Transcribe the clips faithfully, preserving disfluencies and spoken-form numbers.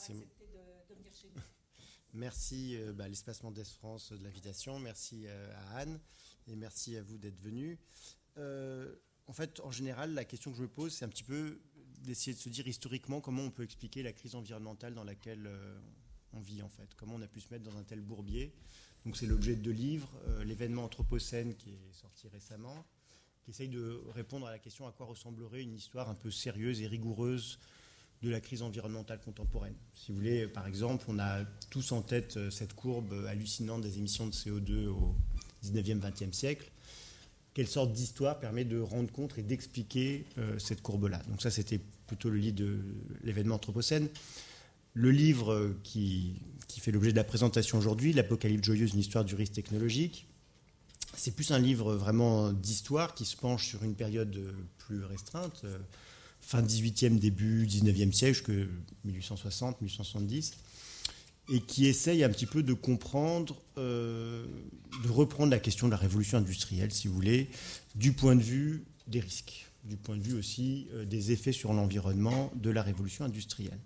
accepté de, de venir chez nous. Merci euh, bah, l'Espace Mendes France de l'invitation, merci euh, à Anne et merci à vous d'être venus. Euh, en fait, en général, la question que je me pose, c'est un petit peu d'essayer de se dire historiquement comment on peut expliquer la crise environnementale dans laquelle euh, on vit en fait, comment on a pu se mettre dans un tel bourbier. Donc c'est l'objet de deux livres, euh, l'événement Anthropocène qui est sorti récemment, qui essaye de répondre à la question à quoi ressemblerait une histoire un peu sérieuse et rigoureuse de la crise environnementale contemporaine. Si vous voulez, par exemple, on a tous en tête cette courbe hallucinante des émissions de C O deux au dix-neuvième vingtième siècle. Quelle sorte d'histoire permet de rendre compte et d'expliquer euh, cette courbe-là? Donc ça, c'était plutôt le livre de l'événement Anthropocène. Le livre qui, qui fait l'objet de la présentation aujourd'hui, L'Apocalypse joyeuse, une histoire du risque technologique, c'est plus un livre vraiment d'histoire qui se penche sur une période plus restreinte, euh, fin dix-huitième, début dix-neuvième siècle, jusqu'à mille huit cent soixante, mille huit cent soixante-dix, et qui essaye un petit peu de comprendre, euh, de reprendre la question de la révolution industrielle, si vous voulez, du point de vue des risques, du point de vue aussi euh, des effets sur l'environnement de la révolution industrielle.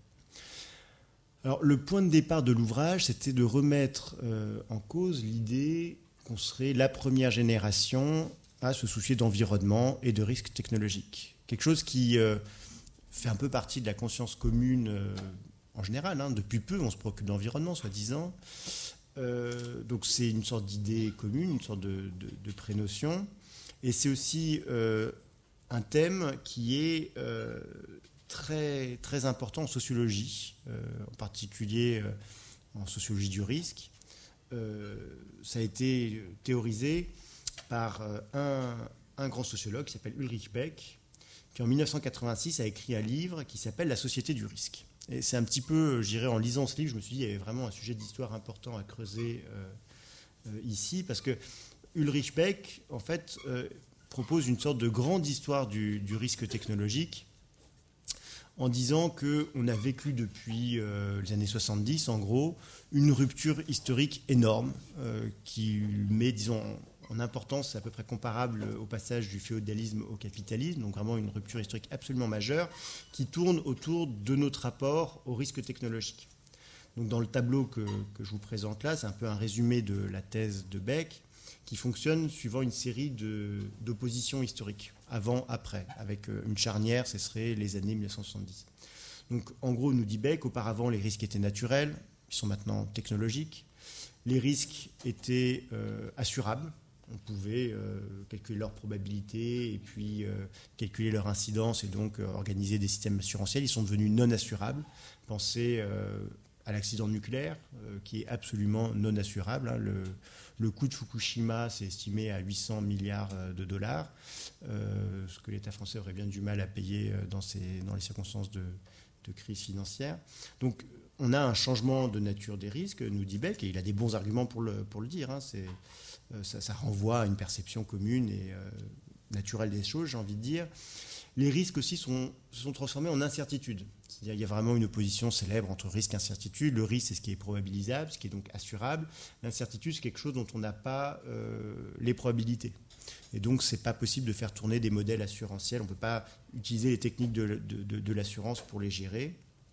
Alors, le point de départ de l'ouvrage, c'était de remettre euh, en cause l'idée qu'on serait la première génération à se soucier d'environnement et de risques technologiques. Quelque chose qui euh, fait un peu partie de la conscience commune euh, en général. Hein. Depuis peu, on se préoccupe d'environnement, soi-disant. Euh, donc c'est une sorte d'idée commune, une sorte de, de, de prénotion. Et c'est aussi euh, un thème qui est euh, très, très important en sociologie, euh, en particulier euh, en sociologie du risque. Euh, ça a été théorisé par euh, un, un grand sociologue qui s'appelle Ulrich Beck, qui en mille neuf cent quatre-vingt-six a écrit un livre qui s'appelle La société du risque. Et c'est un petit peu, je dirais, en lisant ce livre, je me suis dit qu'il y avait vraiment un sujet d'histoire important à creuser euh, euh, ici, parce que Ulrich Beck, en fait, euh, propose une sorte de grande histoire du, du risque technologique, en disant qu'on a vécu depuis euh, les années soixante-dix, en gros, une rupture historique énorme, euh, qui met, disons, en importance à peu près comparable au passage du féodalisme au capitalisme, donc vraiment une rupture historique absolument majeure, qui tourne autour de notre rapport au risque technologique. Donc dans le tableau que, que je vous présente là, c'est un peu un résumé de la thèse de Beck, qui fonctionne suivant une série de, d'oppositions historiques, avant, après, avec une charnière, ce serait les années mille neuf cent soixante-dix. Donc en gros, nous dit Beck, auparavant les risques étaient naturels, ils sont maintenant technologiques. Les risques étaient euh, assurables. On pouvait euh, calculer leur probabilité et puis euh, calculer leur incidence et donc euh, organiser des systèmes assurantiels. Ils sont devenus non assurables. Pensez euh, à l'accident nucléaire, euh, qui est absolument non assurable. Hein. Le, le coût de Fukushima s'est estimé à huit cents milliards de dollars, euh, ce que l'État français aurait bien du mal à payer dans, ces, dans les circonstances de, de crise financière. Donc, on a un changement de nature des risques, nous dit Beck, et il a des bons arguments pour le, pour le dire. Hein. C'est, euh, ça, ça renvoie à une perception commune et euh, naturelle des choses, j'ai envie de dire. Les risques aussi sont, se sont transformés en incertitudes. C'est-à-dire qu'il y a vraiment une opposition célèbre entre risque et incertitude. Le risque, c'est ce qui est probabilisable, ce qui est donc assurable. L'incertitude, c'est quelque chose dont on n'a pas euh, les probabilités. Et donc, ce n'est pas possible de faire tourner des modèles assurantiels. On ne peut pas utiliser les techniques de, de, de, de l'assurance pour les gérer.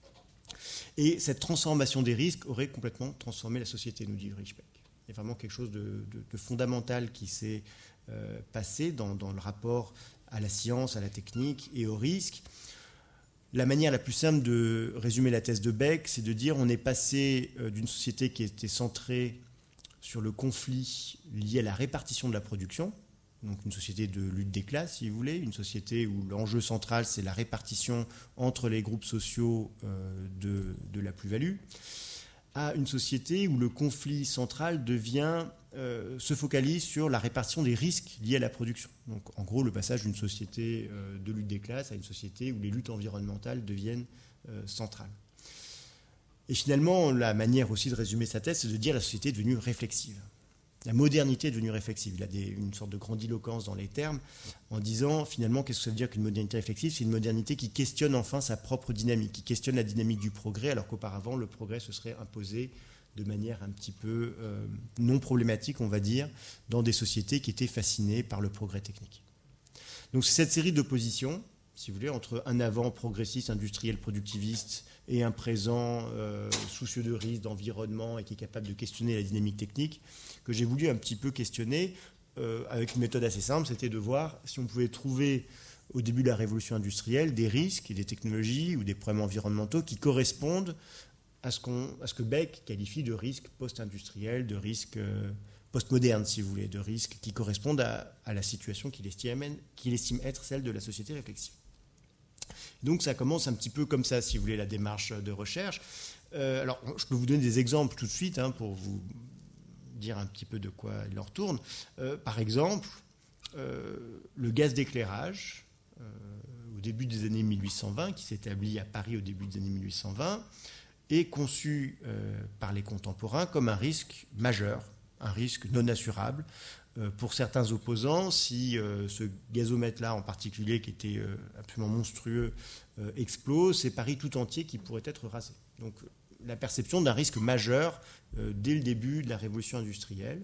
Et cette transformation des risques aurait complètement transformé la société, nous dit Ulrich Beck. Il y a vraiment quelque chose de, de, de fondamental qui s'est euh, passé dans, dans le rapport à la science, à la technique et au risque. La manière la plus simple de résumer la thèse de Beck, c'est de dire on est passé euh, d'une société qui était centrée sur le conflit lié à la répartition de la production, donc une société de lutte des classes, si vous voulez, une société où l'enjeu central, c'est la répartition entre les groupes sociaux euh, de, de la plus-value, à une société où le conflit central devient, euh, se focalise sur la répartition des risques liés à la production. Donc, en gros, le passage d'une société euh, de lutte des classes à une société où les luttes environnementales deviennent euh, centrales. Et finalement, la manière aussi de résumer sa thèse, c'est de dire que la société est devenue réflexive. La modernité est devenue réflexive. Il a des, une sorte de grandiloquence dans les termes en disant, finalement, qu'est-ce que ça veut dire qu'une modernité réflexive ? C'est une modernité qui questionne enfin sa propre dynamique, qui questionne la dynamique du progrès, alors qu'auparavant, le progrès se serait imposé de manière un petit peu euh, non problématique, on va dire, dans des sociétés qui étaient fascinées par le progrès technique. Donc c'est cette série d'oppositions, si vous voulez, entre un avant progressiste, industriel, productiviste, et un présent euh, soucieux de risque, d'environnement et qui est capable de questionner la dynamique technique, que j'ai voulu un petit peu questionner euh, avec une méthode assez simple, c'était de voir si on pouvait trouver au début de la révolution industrielle des risques et des technologies ou des problèmes environnementaux qui correspondent à ce, qu'on, à ce que Beck qualifie de risques post-industriels, de risques euh, post-modernes, si vous voulez, de risques qui correspondent à, à la situation qu'il estime, qu'il estime être celle de la société réflexive. Donc ça commence un petit peu comme ça, si vous voulez, la démarche de recherche. Euh, alors, je peux vous donner des exemples tout de suite hein, pour vous dire un petit peu de quoi il en retourne. Euh, par exemple, euh, le gaz d'éclairage, euh, au début des années mille huit cent vingt, qui s'établit à Paris au début des années mille huit cent vingt, est conçu euh, par les contemporains comme un risque majeur, un risque non assurable. Euh, pour certains opposants, si euh, ce gazomètre-là en particulier, qui était euh, absolument monstrueux, euh, explose, c'est Paris tout entier qui pourrait être rasé. Donc la perception d'un risque majeur euh, dès le début de la révolution industrielle.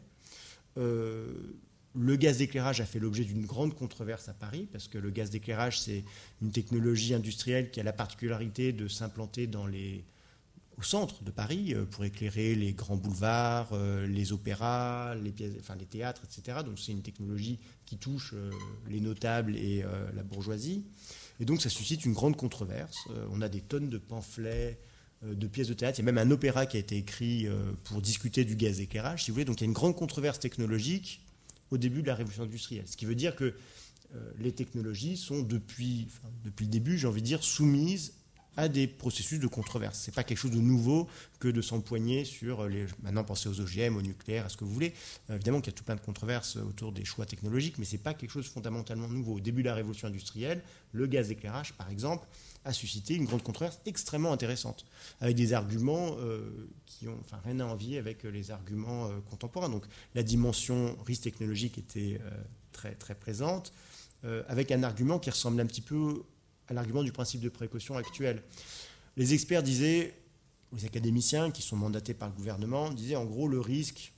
Euh, le gaz d'éclairage a fait l'objet d'une grande controverse à Paris, parce que le gaz d'éclairage, c'est une technologie industrielle qui a la particularité de s'implanter dans les... au centre de Paris pour éclairer les grands boulevards, euh, les opéras, les, pièces, enfin, les théâtres, et cetera. Donc c'est une technologie qui touche euh, les notables et euh, la bourgeoisie. Et donc ça suscite une grande controverse. Euh, on a des tonnes de pamphlets, euh, de pièces de théâtre. Il y a même un opéra qui a été écrit euh, pour discuter du gaz d'éclairage, si vous voulez. Donc il y a une grande controverse technologique au début de la révolution industrielle. Ce qui veut dire que euh, les technologies sont depuis, enfin, depuis le début, j'ai envie de dire, soumises à des processus de controverse. Ce n'est pas quelque chose de nouveau que de s'empoigner sur les... Maintenant, pensez aux O G M, au nucléaire, à ce que vous voulez. Euh, évidemment qu'il y a tout plein de controverses autour des choix technologiques, mais ce n'est pas quelque chose de fondamentalement nouveau. Au début de la révolution industrielle, le gaz d'éclairage, par exemple, a suscité une grande controverse extrêmement intéressante, avec des arguments euh, qui ont enfin, rien à envier avec les arguments euh, contemporains. Donc la dimension risque technologique était euh, très, très présente, euh, avec un argument qui ressemble un petit peu à l'argument du principe de précaution actuel. Les experts disaient, les académiciens qui sont mandatés par le gouvernement, disaient en gros le risque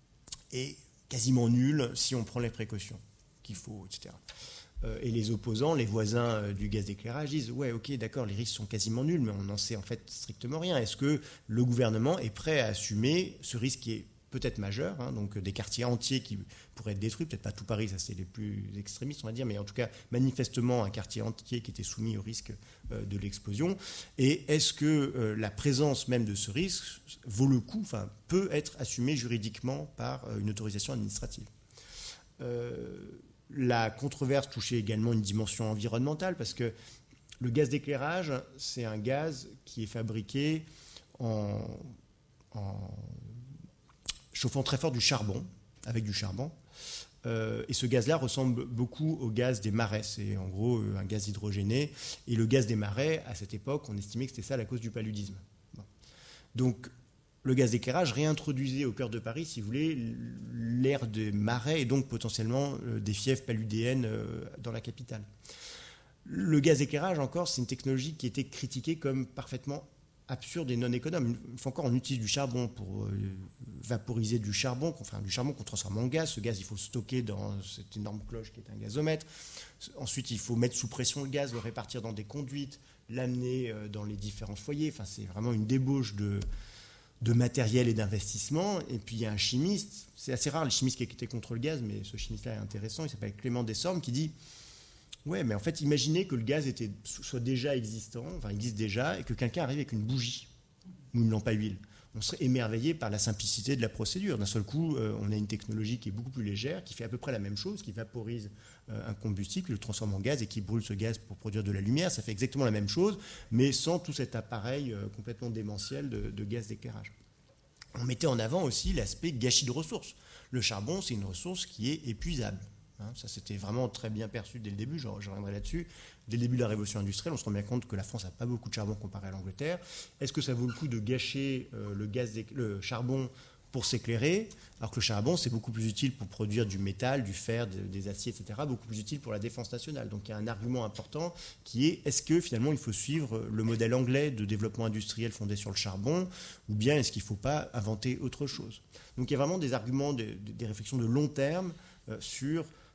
est quasiment nul si on prend les précautions qu'il faut, et cetera. Euh, et les opposants, les voisins euh, du gaz d'éclairage disent ouais, ok, d'accord, les risques sont quasiment nuls, mais on n'en sait en fait strictement rien. Est-ce que le gouvernement est prêt à assumer ce risque qui est peut-être majeur, hein, donc des quartiers entiers qui pourraient être détruits, peut-être pas tout Paris, ça c'est les plus extrémistes on va dire, mais en tout cas manifestement un quartier entier qui était soumis au risque euh, de l'explosion. Et est-ce que euh, la présence même de ce risque vaut le coup, enfin peut être assumée juridiquement par euh, une autorisation administrative? euh, La controverse touchait également une dimension environnementale, parce que le gaz d'éclairage, c'est un gaz qui est fabriqué en, en chauffant très fort du charbon, avec du charbon. Euh, et ce gaz-là ressemble beaucoup au gaz des marais. C'est en gros un gaz hydrogéné. Et le gaz des marais, à cette époque, on estimait que c'était ça la cause du paludisme. Bon. Donc, le gaz d'éclairage réintroduisait au cœur de Paris, si vous voulez, l'air des marais et donc potentiellement euh, des fièvres paludéennes euh, dans la capitale. Le gaz d'éclairage, encore, c'est une technologie qui était critiquée comme parfaitement absurde et non économe. Une fois encore, on utilise du charbon pour euh, vaporiser du charbon, enfin du charbon qu'on transforme en gaz. Ce gaz, il faut le stocker dans cette énorme cloche qui est un gazomètre. Ensuite, il faut mettre sous pression le gaz, le répartir dans des conduites, l'amener euh, dans les différents foyers. Enfin, c'est vraiment une débauche de, de matériel et d'investissement. Et puis, il y a un chimiste, c'est assez rare les chimistes qui étaient contre le gaz, mais ce chimiste-là est intéressant, il s'appelle Clément Desormes, qui dit ouais, mais en fait, imaginez que le gaz était, soit déjà existant, enfin existe déjà, et que quelqu'un arrive avec une bougie ou une lampe à huile. On serait émerveillé par la simplicité de la procédure. D'un seul coup, euh, on a une technologie qui est beaucoup plus légère, qui fait à peu près la même chose, qui vaporise euh, un combustible, qui le transforme en gaz et qui brûle ce gaz pour produire de la lumière. Ça fait exactement la même chose, mais sans tout cet appareil euh, complètement démentiel de, de gaz d'éclairage. On mettait en avant aussi l'aspect gâchis de ressources. Le charbon, c'est une ressource qui est épuisable. Hein, ça, c'était vraiment très bien perçu dès le début, je reviendrai là-dessus. Dès le début de la révolution industrielle, on se rend bien compte que la France n'a pas beaucoup de charbon comparé à l'Angleterre. Est-ce que ça vaut le coup de gâcher euh, le, gaz le charbon pour s'éclairer, alors que le charbon, c'est beaucoup plus utile pour produire du métal, du fer, de, des aciers, et cetera, beaucoup plus utile pour la défense nationale. Donc il y a un argument important qui est, est-ce que finalement il faut suivre le modèle anglais de développement industriel fondé sur le charbon, ou bien est-ce qu'il ne faut pas inventer autre chose? Donc il y a vraiment des arguments, des, des réflexions de long terme euh, sur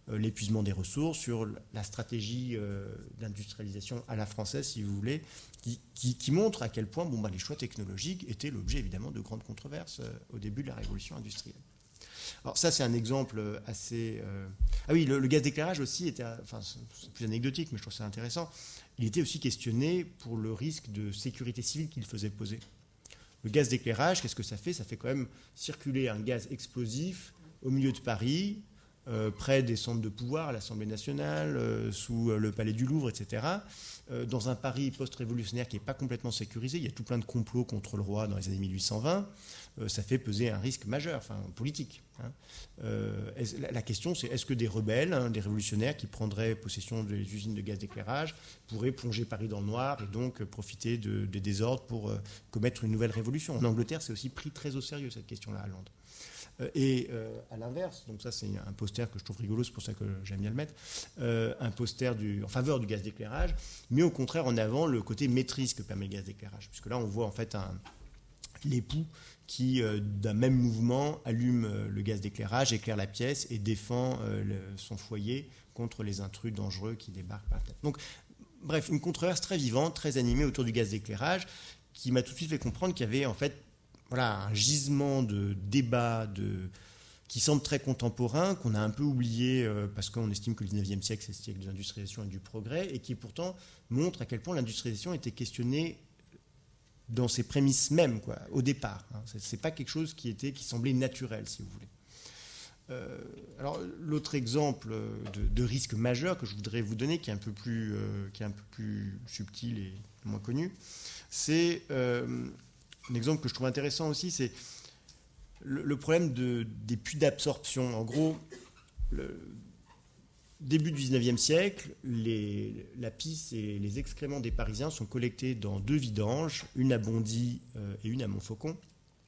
euh, l'épuisement des ressources, sur la stratégie euh, d'industrialisation à la française, si vous voulez, qui, qui, qui montre à quel point bon, bah, les choix technologiques étaient l'objet évidemment de grandes controverses euh, au début de la révolution industrielle. Alors ça, c'est un exemple assez... Euh... Ah oui, le, le gaz d'éclairage aussi était... Enfin, c'est plus anecdotique, mais je trouve ça intéressant. Il était aussi questionné pour le risque de sécurité civile qu'il faisait poser. Le gaz d'éclairage, qu'est-ce que ça fait? Ça fait quand même circuler un gaz explosif au milieu de Paris, euh, près des centres de pouvoir, à l'Assemblée nationale, euh, sous le Palais du Louvre, et cetera. Euh, dans un Paris post-révolutionnaire qui n'est pas complètement sécurisé, il y a tout plein de complots contre le roi dans les années mille huit cent vingt. Euh, ça fait peser un risque majeur, enfin politique. Hein. Euh, la, la question, c'est est-ce que des rebelles, hein, des révolutionnaires qui prendraient possession des usines de gaz d'éclairage pourraient plonger Paris dans le noir et donc euh, profiter de, des désordres pour euh, commettre une nouvelle révolution? En Angleterre, c'est aussi pris très au sérieux cette question-là à Londres. Euh, et euh, à l'inverse, donc ça c'est un poster que je trouve rigolo, c'est pour ça que j'aime bien le mettre, euh, un poster du, en faveur du gaz d'éclairage, mais au contraire en avant le côté maîtrise que permet le gaz d'éclairage, puisque là on voit en fait un, l'époux qui, euh, d'un même mouvement, allume euh, le gaz d'éclairage, éclaire la pièce et défend euh, le, son foyer contre les intrus dangereux qui débarquent par la fenêtre. Donc, bref, une controverse très vivante, très animée autour du gaz d'éclairage, qui m'a tout de suite fait comprendre qu'il y avait en fait voilà, un gisement de débats de, qui semble très contemporain, qu'on a un peu oublié euh, parce qu'on estime que le dix-neuvième siècle, c'est le siècle de l'industrialisation et du progrès, et qui pourtant montre à quel point l'industrialisation était questionnée dans ses prémices mêmes, quoi, au départ. Hein. Ce n'est pas quelque chose qui, était, qui semblait naturel, si vous voulez. Euh, alors, l'autre exemple de, de risque majeur que je voudrais vous donner, qui est un peu plus, euh, qui est un peu plus subtil et moins connu, c'est euh, un exemple que je trouve intéressant aussi, c'est le, le problème de, des puits d'absorption. En gros, le début du dix-neuvième siècle, les, la pisse et les excréments des Parisiens sont collectés dans deux vidanges, une à Bondy euh, et une à Montfaucon.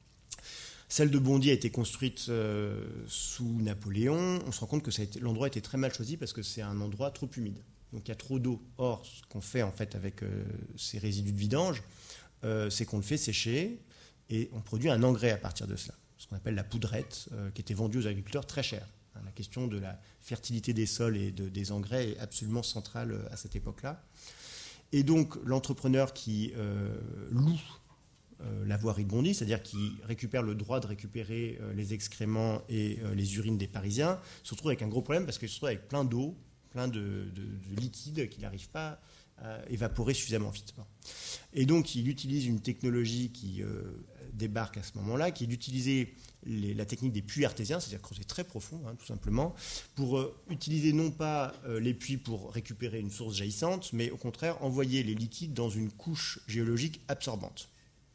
Celle de Bondy a été construite euh, sous Napoléon. On se rend compte que ça a été, l'endroit a été très mal choisi parce que c'est un endroit trop humide. Donc il y a trop d'eau. Or, ce qu'on fait en fait avec euh, ces résidus de vidange, euh, c'est qu'on le fait sécher et on produit un engrais à partir de cela, ce qu'on appelle la poudrette, euh, qui était vendue aux agriculteurs très cher. La question de la fertilité des sols et de, des engrais est absolument centrale à cette époque-là. Et donc, l'entrepreneur qui euh, loue euh, la voirie de Bondy, c'est-à-dire qui récupère le droit de récupérer euh, les excréments et euh, les urines des Parisiens, se retrouve avec un gros problème parce qu'il se retrouve avec plein d'eau, plein de, de, de liquide qu'il n'arrive pas à évaporer suffisamment vite. Et donc, il utilise une technologie qui euh, débarque à ce moment-là, qui est d'utiliser les, la technique des puits artésiens, c'est-à-dire creuser très profond, hein, tout simplement, pour euh, utiliser non pas euh, les puits pour récupérer une source jaillissante, mais au contraire envoyer les liquides dans une couche géologique absorbante. D'accord ?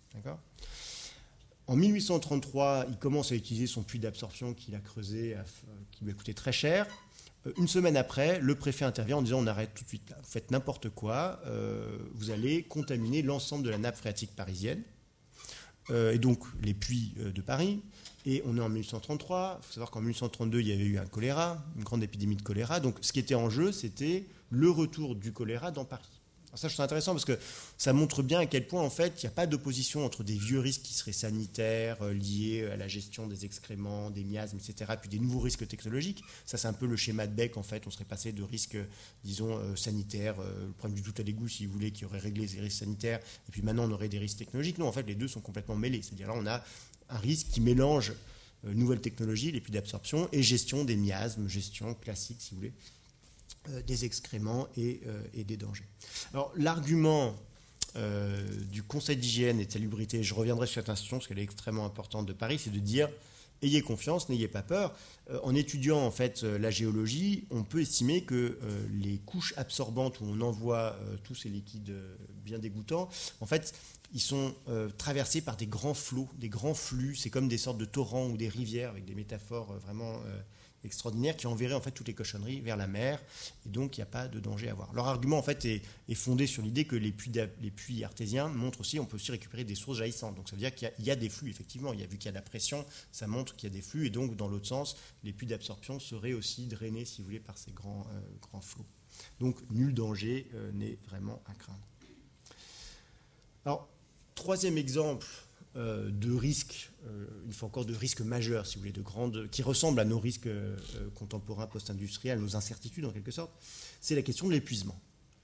En mille huit cent trente-trois, il commence à utiliser son puits d'absorption qu'il a creusé, à, qui lui a coûté très cher. Une semaine après, le préfet intervient en disant on arrête tout de suite là, vous faites n'importe quoi, euh, vous allez contaminer l'ensemble de la nappe phréatique parisienne, euh, et donc les puits euh, de Paris. Et on est en mille huit cent trente-trois, il faut savoir qu'en mille huit cent trente-deux, il y avait eu un choléra, une grande épidémie de choléra, donc ce qui était en jeu, c'était le retour du choléra dans Paris. Alors ça, je trouve intéressant parce que ça montre bien à quel point, en fait, il n'y a pas d'opposition entre des vieux risques qui seraient sanitaires, euh, liés à la gestion des excréments, des miasmes, et cetera, puis des nouveaux risques technologiques. Ça, c'est un peu le schéma de Beck, en fait. On serait passé de risques, disons, euh, sanitaires, euh, le problème du tout à l'égout, si vous voulez, qui aurait réglé ces risques sanitaires, et puis maintenant, on aurait des risques technologiques. Non, en fait, les deux sont complètement mêlés. C'est-à-dire là, on a un risque qui mélange euh, nouvelles technologies, les puits d'absorption, et gestion des miasmes, gestion classique, si vous voulez, des excréments et, euh, et des dangers. Alors, l'argument euh, du Conseil d'hygiène et de salubrité, je reviendrai sur cette institution parce qu'elle est extrêmement importante de Paris, c'est de dire ayez confiance, n'ayez pas peur. Euh, en étudiant en fait euh, la géologie, on peut estimer que euh, les couches absorbantes où on envoie euh, tous ces liquides euh, bien dégoûtants, en fait, ils sont euh, traversés par des grands flots, des grands flux. C'est comme des sortes de torrents ou des rivières avec des métaphores euh, vraiment euh, extraordinaire qui enverrait en fait toutes les cochonneries vers la mer et donc il n'y a pas de danger à avoir. Leur argument en fait est, est fondé sur l'idée que les puits, les puits artésiens montrent aussi on peut aussi récupérer des sources jaillissantes. Donc ça veut dire qu'il y a, il y a des flux effectivement. Il y a vu qu'il y a de la pression, ça montre qu'il y a des flux et donc dans l'autre sens, les puits d'absorption seraient aussi drainés si vous voulez par ces grands euh, grands flots. Donc nul danger euh, n'est vraiment à craindre. Alors troisième exemple euh, de risques, euh, une fois encore de risques majeurs, si vous voulez, de grandes, qui ressemblent à nos risques euh, contemporains post-industriels, nos incertitudes en quelque sorte, c'est la question de l'épuisement.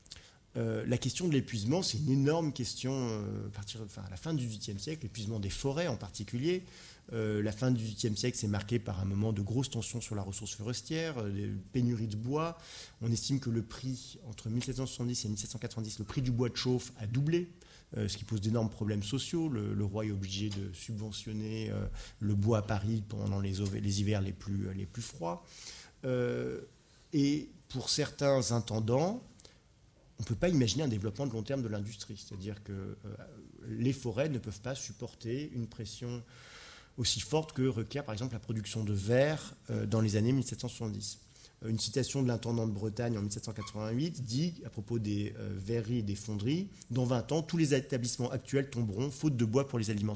Euh, la question de l'épuisement, c'est une énorme question euh, à, partir, enfin, à la fin du dix-huitième siècle, l'épuisement des forêts en particulier. Euh, la fin du dix-huitième siècle, c'est marqué par un moment de grosses tensions sur la ressource forestière, euh, des pénuries de bois. On estime que le prix, entre mille sept cent soixante-dix et mille sept cent quatre-vingt-dix, le prix du bois de chauffe a doublé, euh, ce qui pose d'énormes problèmes sociaux. Le, le roi est obligé de subventionner euh, le bois à Paris pendant les, les hivers les plus, les plus froids. Euh, et pour certains intendants, on ne peut pas imaginer un développement de long terme de l'industrie. C'est-à-dire que euh, les forêts ne peuvent pas supporter une pression aussi forte que requiert par exemple la production de verre euh, dans les années mille sept cent soixante-dix. Euh, une citation de l'intendant de Bretagne en mille sept cent quatre-vingt-huit dit à propos des euh, verreries et des fonderies, « Dans vingt ans, tous les établissements actuels tomberont, faute de bois pour les alimenter ».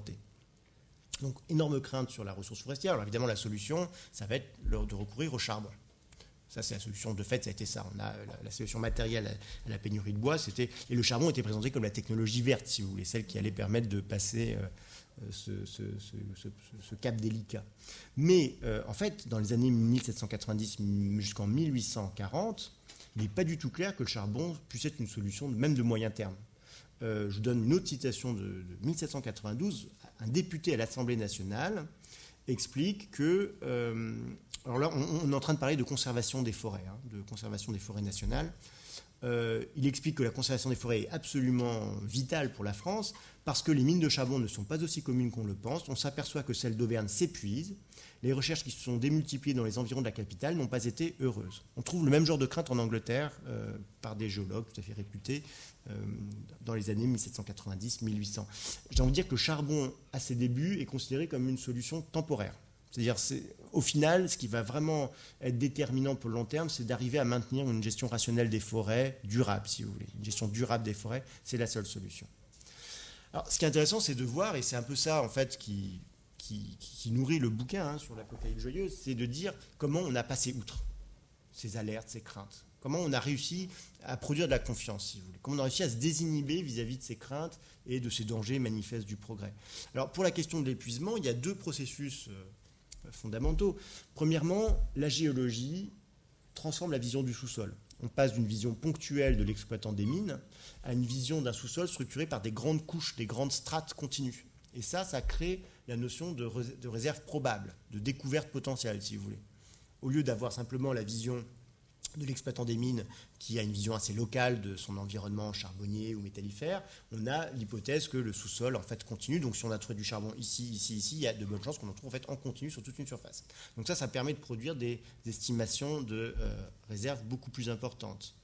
Donc énorme crainte sur la ressource forestière. Alors évidemment la solution, ça va être de recourir au charbon. Ça, c'est la solution. De fait, ça a été ça. On a la, la solution matérielle à la pénurie de bois, c'était, et le charbon était présenté comme la technologie verte, si vous voulez, celle qui allait permettre de passer euh, ce, ce, ce, ce, ce cap délicat. Mais euh, en fait, dans les années mille sept cent quatre-vingt-dix jusqu'en mille huit cent quarante, il n'est pas du tout clair que le charbon puisse être une solution, même de moyen terme. Euh, je vous donne une autre citation de, de mille sept cent quatre-vingt-douze. Un député à l'Assemblée nationale explique que... Euh, alors là, on, on est en train de parler de conservation des forêts, hein, de conservation des forêts nationales. Euh, il explique que la conservation des forêts est absolument vitale pour la France parce que les mines de charbon ne sont pas aussi communes qu'on le pense. On s'aperçoit que celles d'Auvergne s'épuisent. Les recherches qui se sont démultipliées dans les environs de la capitale n'ont pas été heureuses. On trouve le même genre de crainte en Angleterre euh, par des géologues tout à fait réputés euh, dans les années mille sept cent quatre-vingt-dix à mille huit cents. J'ai envie de dire que le charbon, à ses débuts, est considéré comme une solution temporaire. C'est-à-dire, c'est, au final, ce qui va vraiment être déterminant pour le long terme, c'est d'arriver à maintenir une gestion rationnelle des forêts durable, si vous voulez. Une gestion durable des forêts, c'est la seule solution. Alors, ce qui est intéressant, c'est de voir, et c'est un peu ça, en fait, qui, qui, qui nourrit le bouquin hein, sur l'apocalypse joyeuse, c'est de dire comment on a passé outre ces alertes, ces craintes. Comment on a réussi à produire de la confiance, si vous voulez. Comment on a réussi à se désinhiber vis-à-vis de ces craintes et de ces dangers manifestes du progrès. Alors, pour la question de l'épuisement, il y a deux processus euh, fondamentaux. Premièrement, la géologie transforme la vision du sous-sol. On passe d'une vision ponctuelle de l'exploitant des mines à une vision d'un sous-sol structuré par des grandes couches, des grandes strates continues. Et ça, ça crée la notion de, rés- de réserve probable, de découverte potentielle, si vous voulez. Au lieu d'avoir simplement la vision de l'exploitant des mines qui a une vision assez locale de son environnement charbonnier ou métallifère, on a l'hypothèse que le sous-sol en fait continue. Donc si on a trouvé du charbon ici, ici, ici, il y a de bonnes chances qu'on en trouve en fait en continu sur toute une surface. Donc ça, ça permet de produire des estimations de euh, réserves beaucoup plus importantes.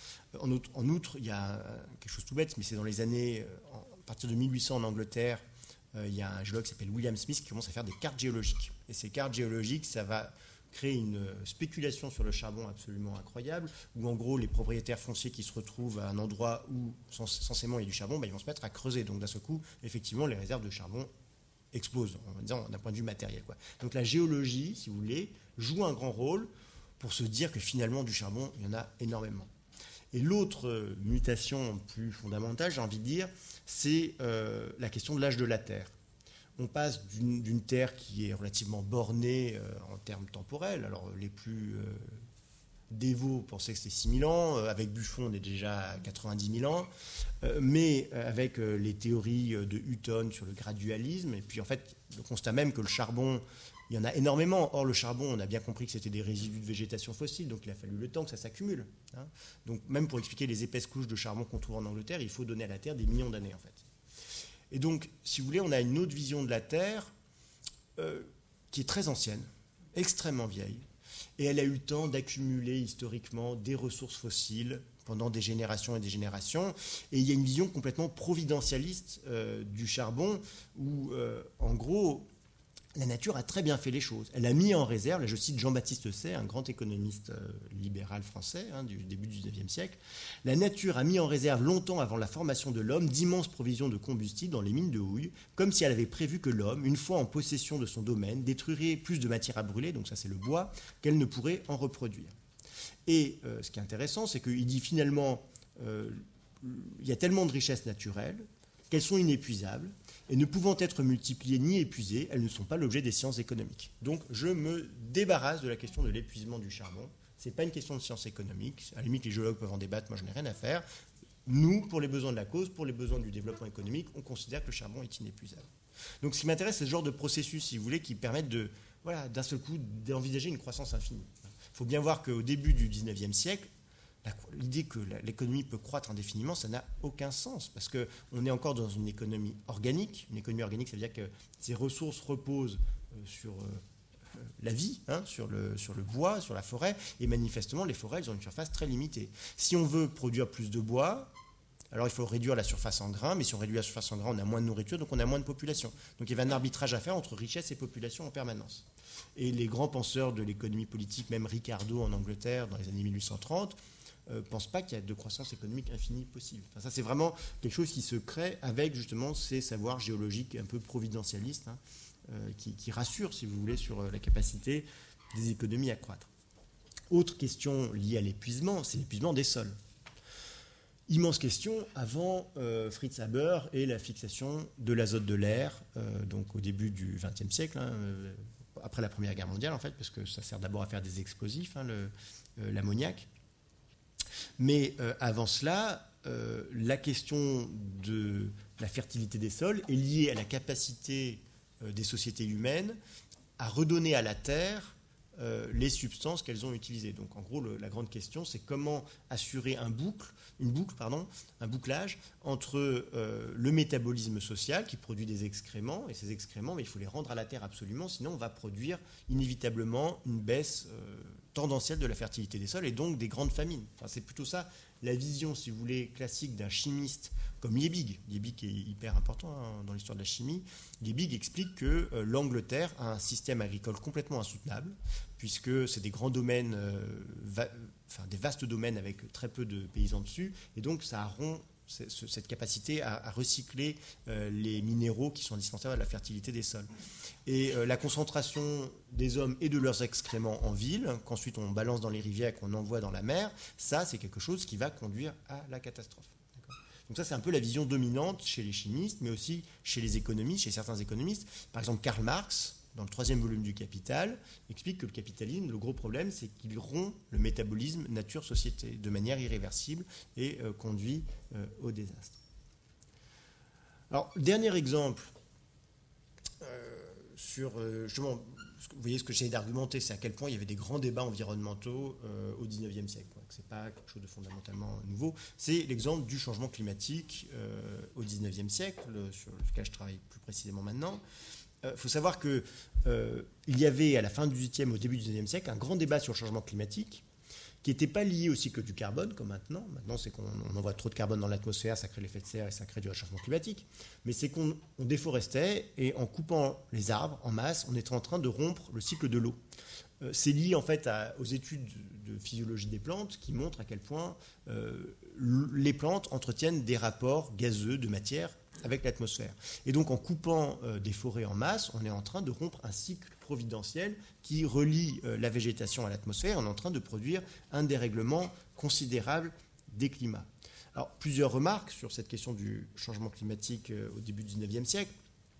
En outre, en outre, il y a quelque chose tout bête, mais c'est dans les années, à partir de mille huit cents en Angleterre, il y a un géologue qui s'appelle William Smith qui commence à faire des cartes géologiques. Et ces cartes géologiques, ça va créer une spéculation sur le charbon absolument incroyable, où en gros les propriétaires fonciers qui se retrouvent à un endroit où censément il y a du charbon, ben, ils vont se mettre à creuser. Donc d'un seul coup, effectivement, les réserves de charbon explosent, en disant d'un point de vue matériel, quoi. Donc la géologie, si vous voulez, joue un grand rôle pour se dire que finalement du charbon, il y en a énormément. Et l'autre mutation plus fondamentale, j'ai envie de dire, c'est euh, la question de l'âge de la Terre. On passe d'une, d'une Terre qui est relativement bornée euh, en termes temporels. Alors, les plus euh, dévots pensaient que c'était six mille ans. Euh, avec Buffon, on est déjà à quatre-vingt-dix mille ans. Euh, mais euh, avec euh, les théories de Hutton sur le gradualisme, et puis en fait, le constat même que le charbon, il y en a énormément. Or, le charbon, on a bien compris que c'était des résidus de végétation fossile, donc il a fallu le temps que ça s'accumule. Hein. Donc, même pour expliquer les épaisses couches de charbon qu'on trouve en Angleterre, il faut donner à la Terre des millions d'années, en fait. Et donc, si vous voulez, on a une autre vision de la Terre euh, qui est très ancienne, extrêmement vieille, et elle a eu le temps d'accumuler historiquement des ressources fossiles pendant des générations et des générations. Et il y a une vision complètement providentialiste euh, du charbon où, euh, en gros, la nature a très bien fait les choses. Elle a mis en réserve, là je cite Jean-Baptiste Say, un grand économiste euh, libéral français hein, du début du dix-neuvième siècle, la nature a mis en réserve longtemps avant la formation de l'homme d'immenses provisions de combustible dans les mines de houille, comme si elle avait prévu que l'homme, une fois en possession de son domaine, détruirait plus de matière à brûler, donc ça c'est le bois, qu'elle ne pourrait en reproduire. Et euh, ce qui est intéressant, c'est qu'il dit finalement, euh, il y a tellement de richesses naturelles qu'elles sont inépuisables, et ne pouvant être multipliées ni épuisées, elles ne sont pas l'objet des sciences économiques. Donc je me débarrasse de la question de l'épuisement du charbon. Ce n'est pas une question de sciences économiques. À la limite, les géologues peuvent en débattre, moi je n'ai rien à faire. Nous, pour les besoins de la cause, pour les besoins du développement économique, on considère que le charbon est inépuisable. Donc ce qui m'intéresse, c'est ce genre de processus, si vous voulez, qui permettent de, voilà, d'un seul coup d'envisager une croissance infinie. Il faut bien voir qu'au début du dix-neuvième siècle, l'idée que l'économie peut croître indéfiniment, ça n'a aucun sens, parce qu'on est encore dans une économie organique. Une économie organique, ça veut dire que ces ressources reposent sur la vie, hein, sur, le, sur le bois, sur la forêt, et manifestement, les forêts, elles ont une surface très limitée. Si on veut produire plus de bois, alors il faut réduire la surface en grains, mais si on réduit la surface en grains, on a moins de nourriture, donc on a moins de population. Donc il y avait un arbitrage à faire entre richesse et population en permanence. Et les grands penseurs de l'économie politique, même Ricardo en Angleterre, dans les années mille huit cent trente, ne euh, pensent pas qu'il y a de croissance économique infinie possible. Enfin, ça, c'est vraiment quelque chose qui se crée avec justement ces savoirs géologiques un peu providentialistes, hein, euh, qui, qui rassurent, si vous voulez, sur la capacité des économies à croître. Autre question liée à l'épuisement, c'est l'épuisement des sols. Immense question avant euh, Fritz Haber et la fixation de l'azote de l'air, euh, donc au début du vingtième siècle, hein, euh, après la Première Guerre mondiale en fait, parce que ça sert d'abord à faire des explosifs, hein, le, euh, l'ammoniac. Mais euh, avant cela, euh, la question de la fertilité des sols est liée à la capacité euh, des sociétés humaines à redonner à la terre euh, les substances qu'elles ont utilisées. Donc en gros, le, la grande question, c'est comment assurer un boucle, une boucle, pardon, un bouclage entre euh, le métabolisme social qui produit des excréments, et ces excréments, mais il faut les rendre à la terre absolument, sinon on va produire inévitablement une baisse euh, tendancielle de la fertilité des sols et donc des grandes famines. Enfin, c'est plutôt ça la vision, si vous voulez, classique d'un chimiste comme Liebig. Liebig est hyper important hein, dans l'histoire de la chimie. Liebig explique que euh, l'Angleterre a un système agricole complètement insoutenable, puisque c'est des grands domaines, euh, va, enfin des vastes domaines avec très peu de paysans dessus, et donc ça rompt cette capacité à, à recycler euh, les minéraux qui sont indispensables à la fertilité des sols. Et euh, la concentration des hommes et de leurs excréments en ville, qu'ensuite on balance dans les rivières, qu'on envoie dans la mer, ça c'est quelque chose qui va conduire à la catastrophe. D'accord ? Donc ça c'est un peu la vision dominante chez les chimistes, mais aussi chez les économistes, chez certains économistes. Par exemple Karl Marx, dans le troisième volume du Capital, explique que le capitalisme, le gros problème, c'est qu'il rompt le métabolisme nature-société de manière irréversible et euh, conduit euh, au désastre. Alors, dernier exemple euh, sur, euh, justement, vous voyez ce que j'essaie d'argumenter, c'est à quel point il y avait des grands débats environnementaux euh, au dix-neuvième siècle. Ce n'est pas quelque chose de fondamentalement nouveau. C'est l'exemple du changement climatique euh, au dix-neuvième siècle, sur lequel je travaille plus précisément maintenant. Il euh, faut savoir qu'il euh, y avait, à la fin du dix-huitième, au début du dix-neuvième siècle, un grand débat sur le changement climatique qui n'était pas lié au cycle du carbone, comme maintenant. Maintenant, c'est qu'on on envoie trop de carbone dans l'atmosphère, ça crée l'effet de serre et ça crée du réchauffement climatique. Mais c'est qu'on on déforestait et en coupant les arbres en masse, on était en train de rompre le cycle de l'eau. Euh, c'est lié en fait à, aux études de physiologie des plantes qui montrent à quel point euh, les plantes entretiennent des rapports gazeux de matière avec l'atmosphère. Et donc en coupant euh, des forêts en masse, on est en train de rompre un cycle providentiel qui relie euh, la végétation à l'atmosphère. On est en train de produire un dérèglement considérable des climats. Alors plusieurs remarques sur cette question du changement climatique euh, au début du dix-neuvième siècle.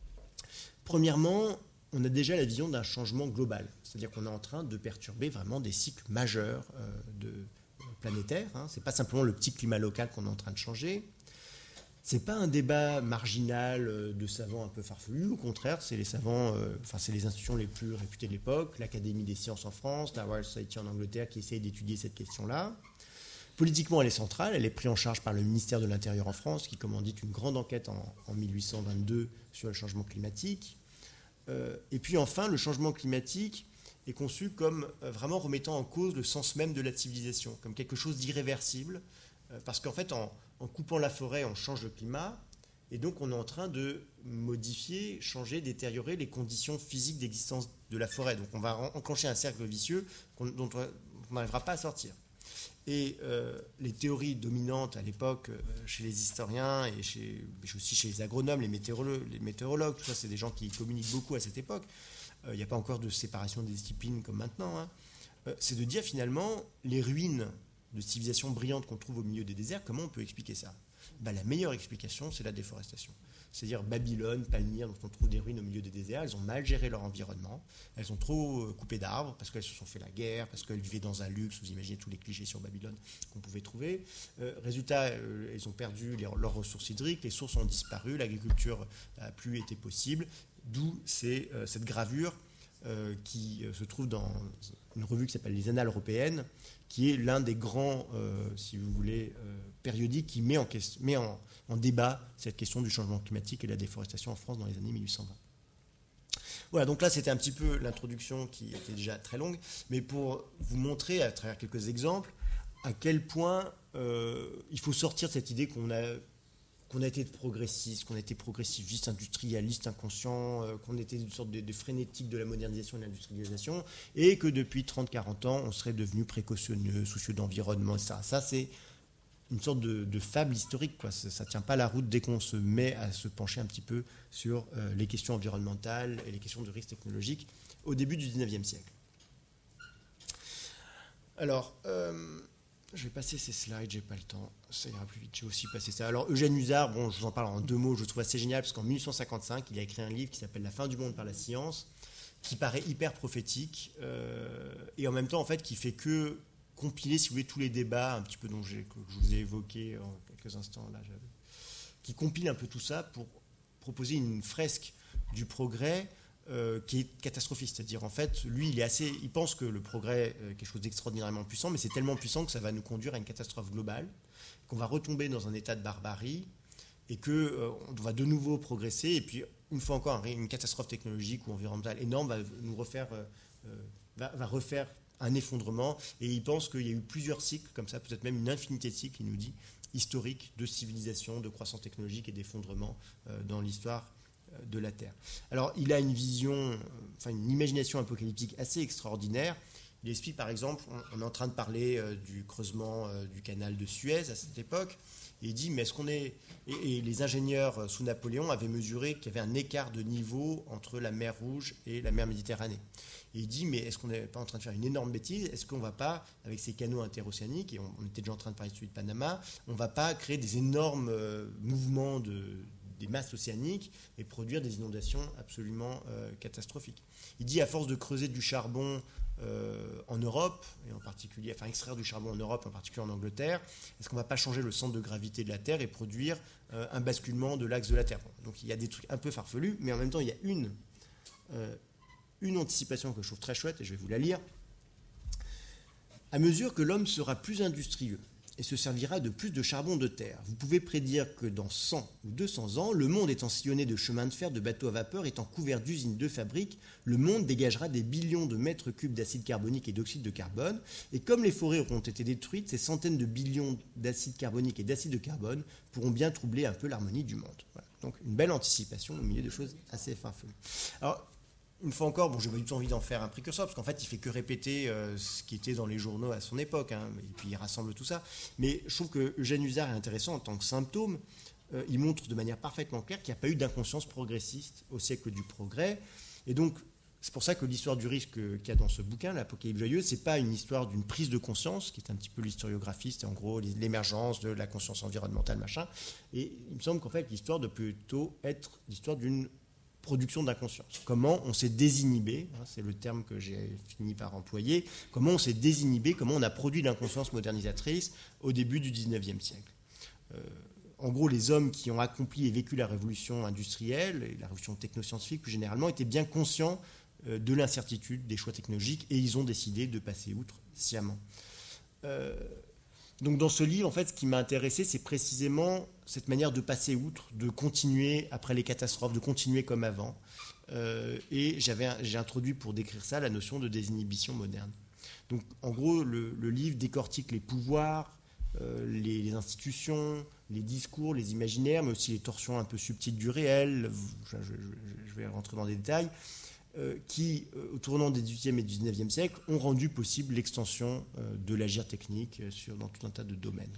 Premièrement, on a déjà la vision d'un changement global, c'est-à-dire qu'on est en train de perturber vraiment des cycles majeurs euh, de, euh, planétaires. Hein. Ce n'est pas simplement le petit climat local qu'on est en train de changer. Ce n'est pas un débat marginal de savants un peu farfelus, au contraire, c'est les savants, euh, enfin c'est les institutions les plus réputées de l'époque, l'Académie des sciences en France, la Royal Society en Angleterre qui essayent d'étudier cette question-là. Politiquement, elle est centrale, elle est prise en charge par le ministère de l'Intérieur en France qui commandite une grande enquête en, en mille huit cent vingt-deux sur le changement climatique. Euh, et puis enfin, le changement climatique est conçu comme euh, vraiment remettant en cause le sens même de la civilisation, comme quelque chose d'irréversible, euh, parce qu'en fait, en En coupant la forêt, on change le climat, et donc on est en train de modifier, changer, détériorer les conditions physiques d'existence de la forêt. Donc on va enclencher un cercle vicieux dont on n'arrivera pas à sortir. Et euh, les théories dominantes à l'époque, euh, chez les historiens et chez, aussi chez les agronomes, les météorologues, les météorologues, tout ça, c'est des gens qui communiquent beaucoup à cette époque. Il euh, n'y a pas encore de séparation des disciplines comme maintenant. Hein. Euh, c'est de dire finalement les ruines de civilisations brillantes qu'on trouve au milieu des déserts, comment on peut expliquer ça ? bah, la meilleure explication, c'est la déforestation. C'est-à-dire Babylone, Palmyre, dont on trouve des ruines au milieu des déserts, elles ont mal géré leur environnement, elles ont trop coupé d'arbres, parce qu'elles se sont fait la guerre, parce qu'elles vivaient dans un luxe, vous imaginez tous les clichés sur Babylone qu'on pouvait trouver. Euh, résultat, euh, elles ont perdu les, leurs ressources hydriques, les sources ont disparu, l'agriculture n'a plus été possible, d'où c'est, euh, cette gravure euh, qui euh, se trouve dans une revue qui s'appelle Les Annales européennes, qui est l'un des grands, euh, si vous voulez, euh, périodiques qui met en, question, met en en débat cette question du changement climatique et de la déforestation en France dans les années mille huit cent vingt. Voilà, donc là c'était un petit peu l'introduction qui était déjà très longue, mais pour vous montrer à travers quelques exemples à quel point euh, il faut sortir de cette idée qu'on a, qu'on a été progressiste, qu'on a été progressiviste, industrialiste, inconscient, euh, qu'on était une sorte de, de frénétique de la modernisation et de l'industrialisation, et que depuis trente à quarante ans on serait devenu précautionneux, soucieux d'environnement, et cetera. Ça c'est une sorte de, de fable historique, quoi. Ça ne tient pas la route dès qu'on se met à se pencher un petit peu sur euh, les questions environnementales et les questions de risque technologique au début du dix-neuvième siècle. Alors, euh, je vais passer ces slides, j'ai pas le temps, ça ira plus vite, j'ai aussi passé ça. Alors, Eugène Huszar, bon, je vous en parle en deux mots, je le trouve assez génial, parce qu'en mille huit cent cinquante-cinq, il a écrit un livre qui s'appelle « La fin du monde par la science », qui paraît hyper prophétique, euh, et en même temps, en fait, qui fait que compiler, si vous voulez, tous les débats un petit peu dont j'ai, que je vous ai évoqués en quelques instants là, qui compile un peu tout ça pour proposer une fresque du progrès euh, qui est catastrophiste. C'est-à-dire, en fait, lui, il est assez, il pense que le progrès est quelque chose d'extraordinairement puissant, mais c'est tellement puissant que ça va nous conduire à une catastrophe globale, qu'on va retomber dans un état de barbarie et qu'on euh, va de nouveau progresser. Et puis, une fois encore, une catastrophe technologique ou environnementale énorme va nous refaire, euh, va, va refaire un effondrement, et il pense qu'il y a eu plusieurs cycles, comme ça, peut-être même une infinité de cycles, il nous dit, historiques de civilisation, de croissance technologique et d'effondrement euh, dans l'histoire euh, de la Terre. Alors, il a une vision, euh, enfin une imagination apocalyptique assez extraordinaire. Il explique, par exemple, on, on est en train de parler euh, du creusement euh, du canal de Suez à cette époque, et il dit, mais est-ce qu'on est... Et, et les ingénieurs euh, sous Napoléon avaient mesuré qu'il y avait un écart de niveau entre la mer Rouge et la mer Méditerranée. Et il dit, mais est-ce qu'on n'est pas en train de faire une énorme bêtise? Est-ce qu'on ne va pas, avec ces canaux interocéaniques, et on, on était déjà en train de parler de celui de Panama, on ne va pas créer des énormes euh, mouvements de, des masses océaniques et produire des inondations absolument euh, catastrophiques? Il dit, à force de creuser du charbon euh, en Europe, et en particulier, enfin extraire du charbon en Europe, en particulier en Angleterre, est-ce qu'on ne va pas changer le centre de gravité de la Terre et produire euh, un basculement de l'axe de la Terre? Donc il y a des trucs un peu farfelus, mais en même temps, il y a une... Euh, Une anticipation que je trouve très chouette, et je vais vous la lire. À mesure que l'homme sera plus industrieux et se servira de plus de charbon de terre, vous pouvez prédire que dans cent ou deux cents ans, le monde étant sillonné de chemins de fer, de bateaux à vapeur, étant couvert d'usines, de fabriques, le monde dégagera des billions de mètres cubes d'acide carbonique et d'oxyde de carbone, et comme les forêts auront été détruites, ces centaines de billions d'acide carbonique et d'acide de carbone pourront bien troubler un peu l'harmonie du monde. Voilà. Donc une belle anticipation au milieu de choses assez farfelues. Alors, une fois encore, bon, j'ai pas du tout envie d'en faire un précurseur, parce qu'en fait, il fait que répéter euh, ce qui était dans les journaux à son époque, hein, et puis il rassemble tout ça. Mais je trouve que Eugène Huszar est intéressant en tant que symptôme. Euh, il montre de manière parfaitement claire qu'il n'y a pas eu d'inconscience progressiste au siècle du progrès. Et donc, c'est pour ça que l'histoire du risque qu'il y a dans ce bouquin, l'Apocalypse joyeuse, c'est pas une histoire d'une prise de conscience, qui est un petit peu l'historiographiste, et en gros l'émergence de la conscience environnementale, machin. Et il me semble qu'en fait, l'histoire doit plutôt être l'histoire d'une production d'inconscience. Comment on s'est désinhibé, hein, c'est le terme que j'ai fini par employer, comment on s'est désinhibé, comment on a produit l'inconscience modernisatrice au début du dix-neuvième siècle. Euh, en gros, les hommes qui ont accompli et vécu la révolution industrielle et la révolution technoscientifique plus généralement étaient bien conscients euh, de l'incertitude des choix technologiques, et ils ont décidé de passer outre sciemment. Euh, Donc dans ce livre, en fait, ce qui m'a intéressé, c'est précisément cette manière de passer outre, de continuer après les catastrophes, de continuer comme avant. Euh, et j'avais, j'ai introduit pour décrire ça la notion de désinhibition moderne. Donc en gros, le, le livre décortique les pouvoirs, euh, les, les institutions, les discours, les imaginaires, mais aussi les torsions un peu subtiles du réel. Je, je, je vais rentrer dans des détails. Qui, au tournant des dix-huitième et dix-neuvième siècles, ont rendu possible l'extension de l'agir technique sur, dans tout un tas de domaines.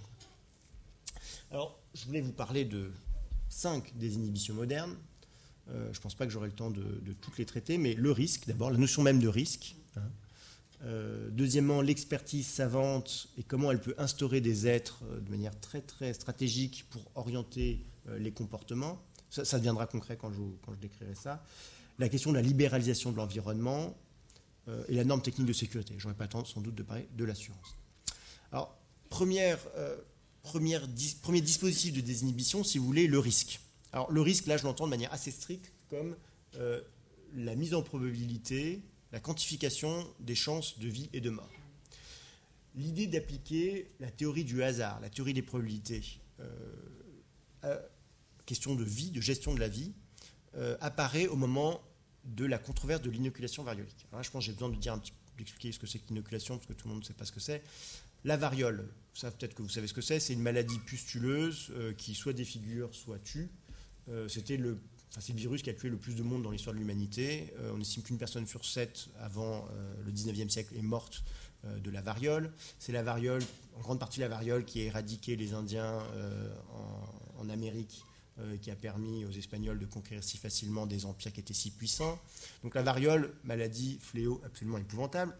Alors, je voulais vous parler de cinq désinhibitions modernes. Euh, je ne pense pas que j'aurai le temps de, de toutes les traiter, mais le risque, d'abord, la notion même de risque. Hein. Euh, deuxièmement, l'expertise savante et comment elle peut instaurer des êtres euh, de manière très très stratégique pour orienter euh, les comportements. Ça, ça deviendra concret quand je, quand je décrirai ça. La question de la libéralisation de l'environnement euh, et la norme technique de sécurité. J'aurais pas le temps sans doute de parler de l'assurance. Alors, première, euh, première dis, premier dispositif de désinhibition, si vous voulez, le risque. Alors, le risque, là, je l'entends de manière assez stricte comme euh, la mise en probabilité, la quantification des chances de vie et de mort. L'idée d'appliquer la théorie du hasard, la théorie des probabilités, euh, à question de vie, de gestion de la vie, euh, apparaît au moment de la controverse de l'inoculation variolique. Alors là, je pense que j'ai besoin de dire un petit, d'expliquer ce que c'est que l'inoculation, parce que tout le monde ne sait pas ce que c'est. La variole, ça peut-être que vous savez ce que c'est, c'est une maladie pustuleuse euh, qui soit défigure, soit tue. Euh, c'était le Enfin, c'est le virus qui a tué le plus de monde dans l'histoire de l'humanité. Euh, on estime qu'une personne sur sept avant euh, le dix-neuvième siècle est morte euh, de la variole. C'est la variole, en grande partie la variole, qui a éradiqué les Indiens euh, en, en Amérique, euh, qui a permis aux Espagnols de conquérir si facilement des empires qui étaient si puissants. Donc la variole, maladie, fléau absolument épouvantable.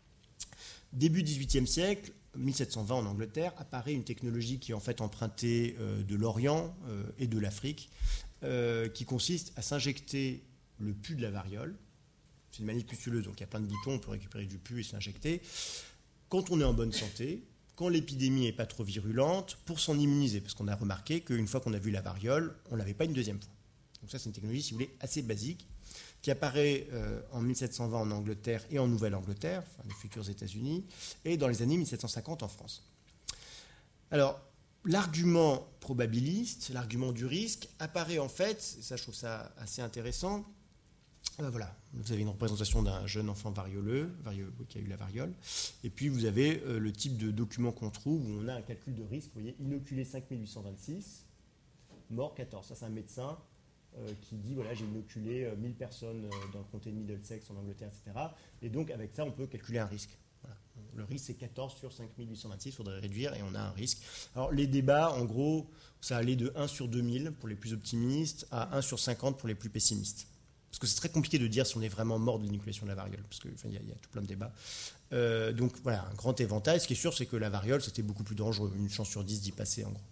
Début dix-huitième siècle, mille sept cent vingt en Angleterre, apparaît une technologie qui est en fait empruntée euh, de l'Orient euh, et de l'Afrique, Euh, qui consiste à s'injecter le pus de la variole. C'est une maladie pustuleuse, donc il y a plein de boutons, on peut récupérer du pus et s'injecter. Quand on est en bonne santé, quand l'épidémie n'est pas trop virulente, pour s'en immuniser, parce qu'on a remarqué qu'une fois qu'on a vu la variole, on ne l'avait pas une deuxième fois. Donc ça, c'est une technologie, si vous voulez, assez basique, qui apparaît euh, en mille sept cent vingt en Angleterre et en Nouvelle-Angleterre, enfin les futurs États-Unis, et dans les années mille sept cent cinquante en France. Alors, l'argument probabiliste, l'argument du risque, apparaît en fait, et ça je trouve ça assez intéressant, euh, voilà, vous avez une représentation d'un jeune enfant varioleux, varioleux, qui a eu la variole, et puis vous avez euh, le type de document qu'on trouve, où on a un calcul de risque, vous voyez, inoculé cinq mille huit cent vingt-six, mort quatorze, ça c'est un médecin euh, qui dit, voilà, j'ai inoculé euh, mille personnes euh, dans le comté de Middlesex en Angleterre, et cetera, et donc avec ça on peut calculer un risque. Voilà. Le risque, c'est quatorze sur cinq mille huit cent vingt-six, il faudrait réduire et on a un risque. Alors, les débats, en gros, ça allait de un sur deux mille pour les plus optimistes à un sur cinquante pour les plus pessimistes. Parce que c'est très compliqué de dire si on est vraiment mort de l'inoculation de la variole, parce qu'il enfin, y, y a tout plein de débats. Euh, donc, voilà, un grand éventail. Ce qui est sûr, c'est que la variole, c'était beaucoup plus dangereux, une chance sur dix d'y passer, en gros.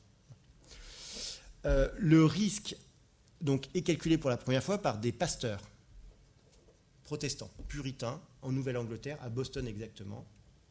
Euh, le risque donc, est calculé pour la première fois par des pasteurs protestants, puritains, en Nouvelle-Angleterre, à Boston exactement.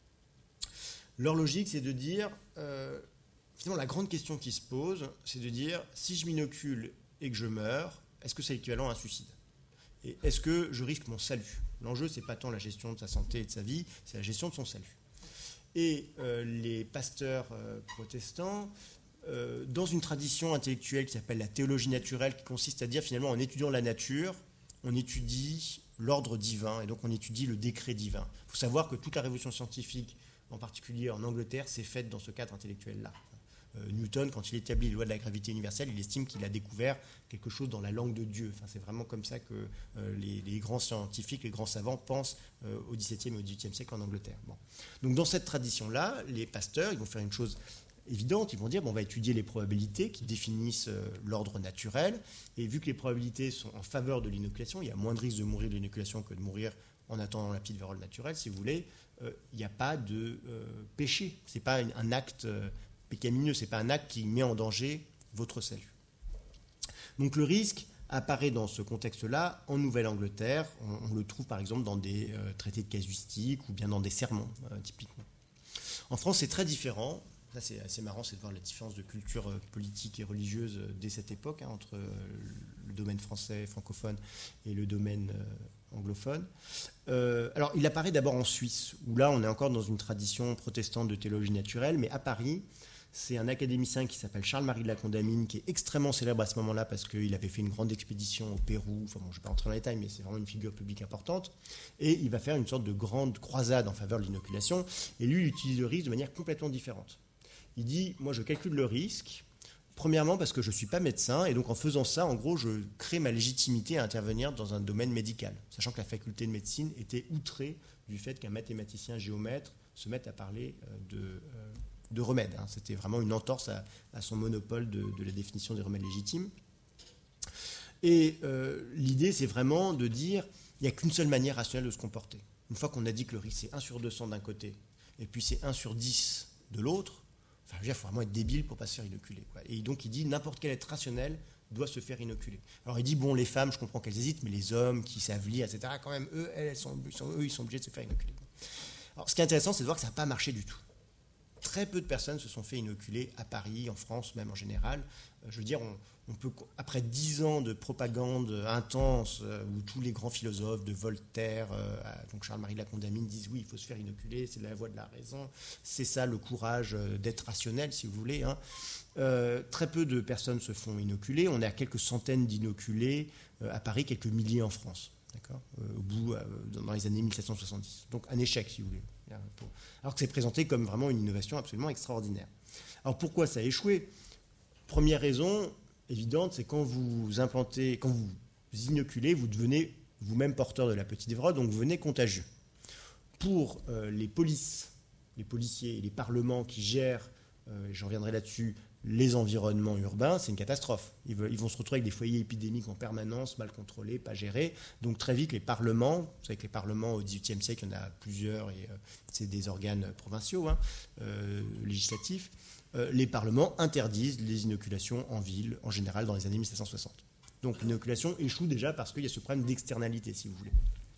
Leur logique, c'est de dire, euh, finalement, la grande question qui se pose, c'est de dire, si je m'inocule et que je meurs, est-ce que c'est l'équivalent à un suicide ? Et est-ce que je risque mon salut ? L'enjeu, ce n'est pas tant la gestion de sa santé et de sa vie, c'est la gestion de son salut. Et euh, les pasteurs euh, protestants, euh, dans une tradition intellectuelle qui s'appelle la théologie naturelle, qui consiste à dire, finalement, en étudiant la nature, on étudie l'ordre divin, et donc on étudie le décret divin. Il faut savoir que toute la révolution scientifique, en particulier en Angleterre, s'est faite dans ce cadre intellectuel-là. Euh, Newton, quand il établit les lois de la gravité universelle, il estime qu'il a découvert quelque chose dans la langue de Dieu. Enfin, c'est vraiment comme ça que euh, les, les grands scientifiques, les grands savants pensent euh, au dix-septième et au dix-huitième siècle en Angleterre. Bon. Donc dans cette tradition-là, les pasteurs, ils vont faire une chose évidente, ils vont dire bon, on va étudier les probabilités qui définissent euh, l'ordre naturel, et vu que les probabilités sont en faveur de l'inoculation, il y a moins de risque de mourir de l'inoculation que de mourir en attendant la petite variole naturelle, si vous voulez, euh, il n'y a pas de euh, péché, ce n'est pas un, un acte euh, pécamineux, ce n'est pas un acte qui met en danger votre salut. Donc le risque apparaît dans ce contexte-là en Nouvelle-Angleterre, on, on le trouve par exemple dans des euh, traités de casuistique ou bien dans des sermons, euh, typiquement. En France, c'est très différent. Ça, c'est assez marrant, c'est de voir la différence de culture euh, politique et religieuse euh, dès cette époque, hein, entre euh, le domaine français francophone et le domaine euh, anglophone. Euh, alors, il apparaît d'abord en Suisse, où là, on est encore dans une tradition protestante de théologie naturelle, mais à Paris, c'est un académicien qui s'appelle Charles-Marie de la Condamine, qui est extrêmement célèbre à ce moment-là parce qu'il avait fait une grande expédition au Pérou. Enfin bon, je ne vais pas entrer dans les détails, mais c'est vraiment une figure publique importante. Et il va faire une sorte de grande croisade en faveur de l'inoculation. Et lui, il utilise le risque de manière complètement différente. Il dit, moi, je calcule le risque, premièrement parce que je ne suis pas médecin, et donc en faisant ça, en gros, je crée ma légitimité à intervenir dans un domaine médical, sachant que la faculté de médecine était outrée du fait qu'un mathématicien géomètre se mette à parler de... Euh, de remèdes. Hein. C'était vraiment une entorse à, à son monopole de, de la définition des remèdes légitimes. Et euh, l'idée, c'est vraiment de dire il n'y a qu'une seule manière rationnelle de se comporter. une fois qu'on a dit que le risque c'est un sur deux cents d'un côté, et puis c'est un sur dix de l'autre, enfin, il faut vraiment être débile pour ne pas se faire inoculer, quoi. Et donc il dit n'importe quel être rationnel doit se faire inoculer. Alors il dit, bon, les femmes, je comprends qu'elles hésitent, mais les hommes qui savent lire, et cetera, quand même, eux, elles sont, ils sont, eux, ils sont obligés de se faire inoculer. Alors ce qui est intéressant, c'est de voir que ça n'a pas marché du tout. Très peu de personnes se sont fait inoculer à Paris, en France, même en général. Je veux dire, on, on peut, après dix ans de propagande intense, euh, où tous les grands philosophes, de Voltaire, euh, donc Charles-Marie de la Condamine, disent oui, il faut se faire inoculer, c'est la voie de la raison, c'est ça le courage d'être rationnel, si vous voulez, hein. Euh, très peu de personnes se font inoculer. On est à quelques centaines d'inoculés euh, à Paris, quelques milliers en France, d'accord, euh, au bout, euh, dans les années mille sept cent soixante-dix. Donc un échec, si vous voulez. Alors que c'est présenté comme vraiment une innovation absolument extraordinaire. Alors pourquoi ça a échoué ? Première raison évidente, c'est quand vous implantez, quand vous inoculez, vous devenez vous-même porteur de la petite vérole, donc vous devenez contagieux. Pour euh, les polices, les policiers et les parlements qui gèrent, euh, j'en reviendrai là-dessus, les environnements urbains, c'est une catastrophe. Ils, veulent, ils vont se retrouver avec des foyers épidémiques en permanence, mal contrôlés, pas gérés. Donc très vite, les parlements, vous savez que les parlements au dix-huitième siècle, il y en a plusieurs, et euh, c'est des organes provinciaux, hein, euh, législatifs, euh, les parlements interdisent les inoculations en ville, en général dans les années mille sept cent soixante. Donc l'inoculation échoue déjà parce qu'il y a ce problème d'externalité, si vous voulez.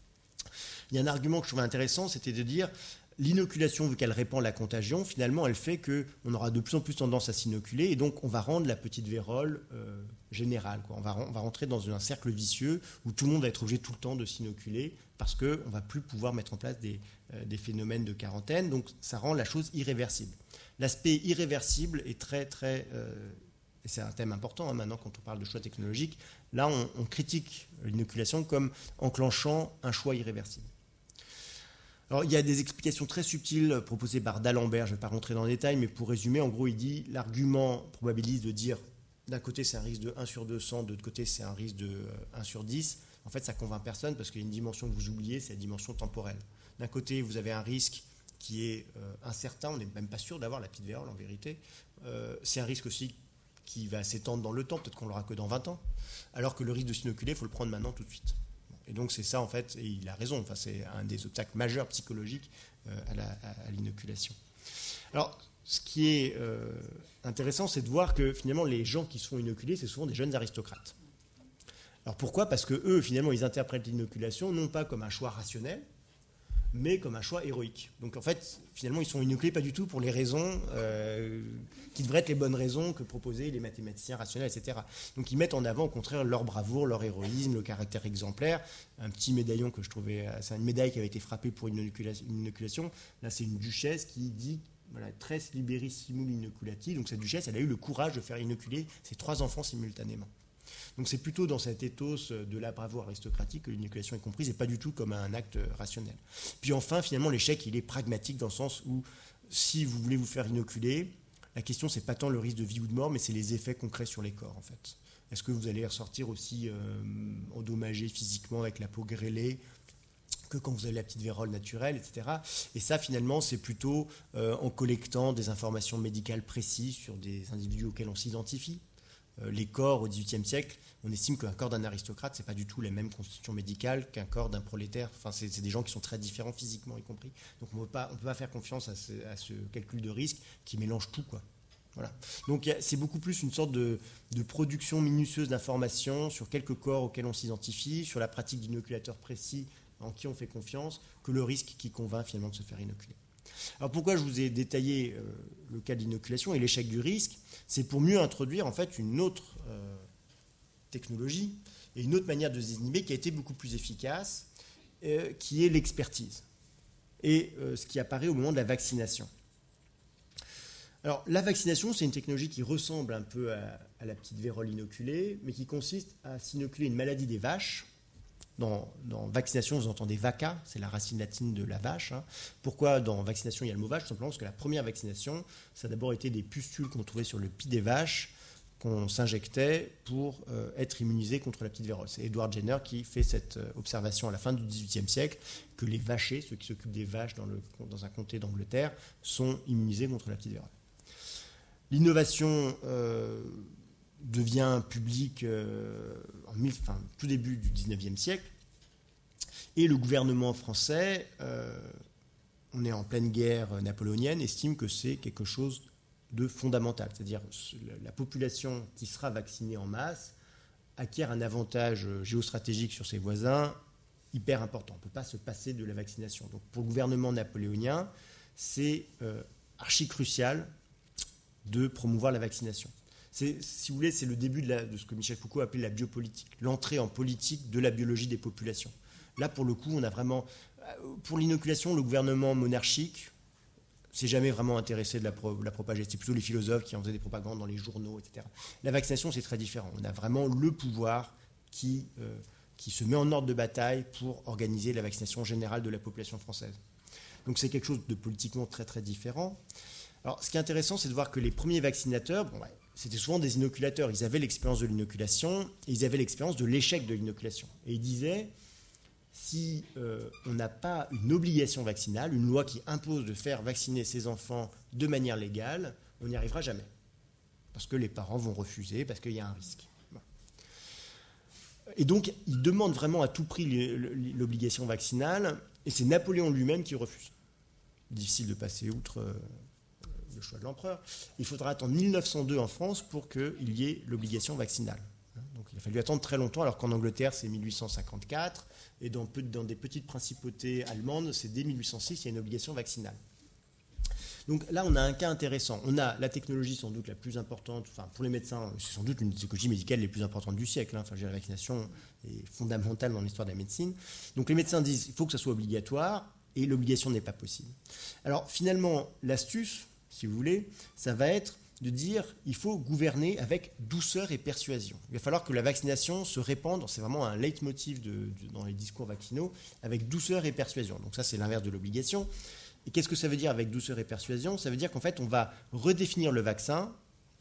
Il y a un argument que je trouvais intéressant, c'était de dire... L'inoculation, vu qu'elle répand la contagion, finalement, elle fait qu'on aura de plus en plus tendance à s'inoculer et donc on va rendre la petite vérole euh, générale, quoi. On va, on va rentrer dans un cercle vicieux où tout le monde va être obligé tout le temps de s'inoculer parce qu'on ne va plus pouvoir mettre en place des, euh, des phénomènes de quarantaine. Donc ça rend la chose irréversible. L'aspect irréversible est très, très... Euh, et c'est un thème important, hein, maintenant quand on parle de choix technologiques. Là, on, on critique l'inoculation comme enclenchant un choix irréversible. Alors, il y a des explications très subtiles proposées par D'Alembert, je ne vais pas rentrer dans le détail, mais pour résumer, en gros, il dit l'argument probabiliste de dire d'un côté c'est un risque de un sur deux cents, de l'autre côté c'est un risque de un sur dix. En fait, ça ne convainc personne parce qu'il y a une dimension que vous oubliez, c'est la dimension temporelle. D'un côté, vous avez un risque qui est euh, incertain, on n'est même pas sûr d'avoir la petite vérole en vérité. Euh, c'est un risque aussi qui va s'étendre dans le temps, peut-être qu'on l'aura que dans vingt ans, alors que le risque de s'inoculer, il faut le prendre maintenant tout de suite. Et donc c'est ça en fait, et il a raison, enfin, c'est un des obstacles majeurs psychologiques euh, à, la, à, à l'inoculation. Alors ce qui est euh, intéressant, c'est de voir que finalement les gens qui se font inoculer, c'est souvent des jeunes aristocrates. Alors pourquoi ? Parce que eux, finalement, ils interprètent l'inoculation non pas comme un choix rationnel, mais comme un choix héroïque. Donc en fait, finalement, ils sont inoculés pas du tout pour les raisons euh, qui devraient être les bonnes raisons que proposaient les mathématiciens rationnels, et cetera. Donc ils mettent en avant au contraire leur bravoure, leur héroïsme, le caractère exemplaire. Un petit médaillon que je trouvais, c'est une médaille qui avait été frappée pour une inoculation. Une inoculation. Là, c'est une duchesse qui dit, voilà, tres liberissimum inoculati. Donc cette duchesse, elle a eu le courage de faire inoculer ses trois enfants simultanément. Donc c'est plutôt dans cet ethos de la bravoure aristocratique que l'inoculation est comprise et pas du tout comme un acte rationnel. Puis enfin, finalement, l'échec, il est pragmatique dans le sens où si vous voulez vous faire inoculer, la question, c'est pas tant le risque de vie ou de mort, mais c'est les effets concrets sur les corps, en fait. Est-ce que vous allez ressortir aussi euh, endommagé physiquement avec la peau grêlée que quand vous avez la petite vérole naturelle, et cetera. Et ça, finalement, c'est plutôt euh, en collectant des informations médicales précises sur des individus auxquels on s'identifie. Les corps au dix-huitième siècle, on estime qu'un corps d'un aristocrate, c'est pas du tout la même constitution médicale qu'un corps d'un prolétaire. Enfin, c'est, c'est des gens qui sont très différents physiquement y compris. Donc on ne peut pas faire confiance à ce, à ce calcul de risque qui mélange tout, quoi. Voilà. Donc c'est beaucoup plus une sorte de, de production minutieuse d'informations sur quelques corps auxquels on s'identifie, sur la pratique d'inoculateurs précis en qui on fait confiance, que le risque qui convainc finalement de se faire inoculer. Alors pourquoi je vous ai détaillé euh, le cas de l'inoculation et l'échec du risque ? C'est pour mieux introduire en fait une autre euh, technologie et une autre manière de se désinhiber qui a été beaucoup plus efficace, euh, qui est l'expertise. Et euh, ce qui apparaît au moment de la vaccination. Alors la vaccination, c'est une technologie qui ressemble un peu à, à la petite vérole inoculée, mais qui consiste à s'inoculer une maladie des vaches. Dans, dans vaccination, vous entendez vaca, c'est la racine latine de la vache. Hein. Pourquoi dans vaccination il y a le mot vache ? Tout simplement parce que la première vaccination, ça a d'abord été des pustules qu'on trouvait sur le pis des vaches, qu'on s'injectait pour euh, être immunisé contre la petite vérole. C'est Edward Jenner qui fait cette euh, observation à la fin du dix-huitième siècle, que les vachers, ceux qui s'occupent des vaches dans, le, dans un comté d'Angleterre, sont immunisés contre la petite vérole. L'innovation euh, devient publique euh, en mille, enfin, tout début du dix-neuvième siècle. Et le gouvernement français, euh, on est en pleine guerre napoléonienne, estime que c'est quelque chose de fondamental. C'est-à-dire la population qui sera vaccinée en masse acquiert un avantage géostratégique sur ses voisins hyper important. On ne peut pas se passer de la vaccination. Donc pour le gouvernement napoléonien, c'est euh, archi crucial de promouvoir la vaccination. C'est, si vous voulez, c'est le début de, la, de ce que Michel Foucault appelait la biopolitique, l'entrée en politique de la biologie des populations. Là, pour le coup, on a vraiment... Pour l'inoculation, le gouvernement monarchique s'est jamais vraiment intéressé de la, pro, de la propager. C'est plutôt les philosophes qui en faisaient des propagandes dans les journaux, et cetera. La vaccination, c'est très différent. On a vraiment le pouvoir qui, euh, qui se met en ordre de bataille pour organiser la vaccination générale de la population française. Donc c'est quelque chose de politiquement très très différent. Alors ce qui est intéressant, c'est de voir que les premiers vaccinateurs, bon, ouais, c'était souvent des inoculateurs. Ils avaient l'expérience de l'inoculation et ils avaient l'expérience de l'échec de l'inoculation. Et ils disaient, si euh, on n'a pas une obligation vaccinale, une loi qui impose de faire vacciner ses enfants de manière légale, on n'y arrivera jamais. Parce que les parents vont refuser, parce qu'il y a un risque. Et donc, ils demandent vraiment à tout prix l'obligation vaccinale, et c'est Napoléon lui-même qui refuse. Difficile de passer outre euh, le choix de l'empereur. Il faudra attendre mille neuf cent deux en France pour qu'il y ait l'obligation vaccinale. Donc il a fallu attendre très longtemps, alors qu'en Angleterre, c'est mille huit cent cinquante-quatre, et dans, peu, dans des petites principautés allemandes, c'est dès mille huit cent six, il y a une obligation vaccinale. Donc là, on a un cas intéressant. On a la technologie sans doute la plus importante, enfin pour les médecins, c'est sans doute une des technologies médicales les plus importantes du siècle. Hein. Enfin, la vaccination est fondamentale dans l'histoire de la médecine. Donc les médecins disent qu'il faut que ça soit obligatoire, et l'obligation n'est pas possible. Alors finalement, l'astuce, si vous voulez, ça va être de dire qu'il faut gouverner avec douceur et persuasion. Il va falloir que la vaccination se répande, c'est vraiment un leitmotiv de, de, dans les discours vaccinaux, avec douceur et persuasion. Donc ça, c'est l'inverse de l'obligation. Et qu'est-ce que ça veut dire avec douceur et persuasion? Ça veut dire qu'en fait, on va redéfinir le vaccin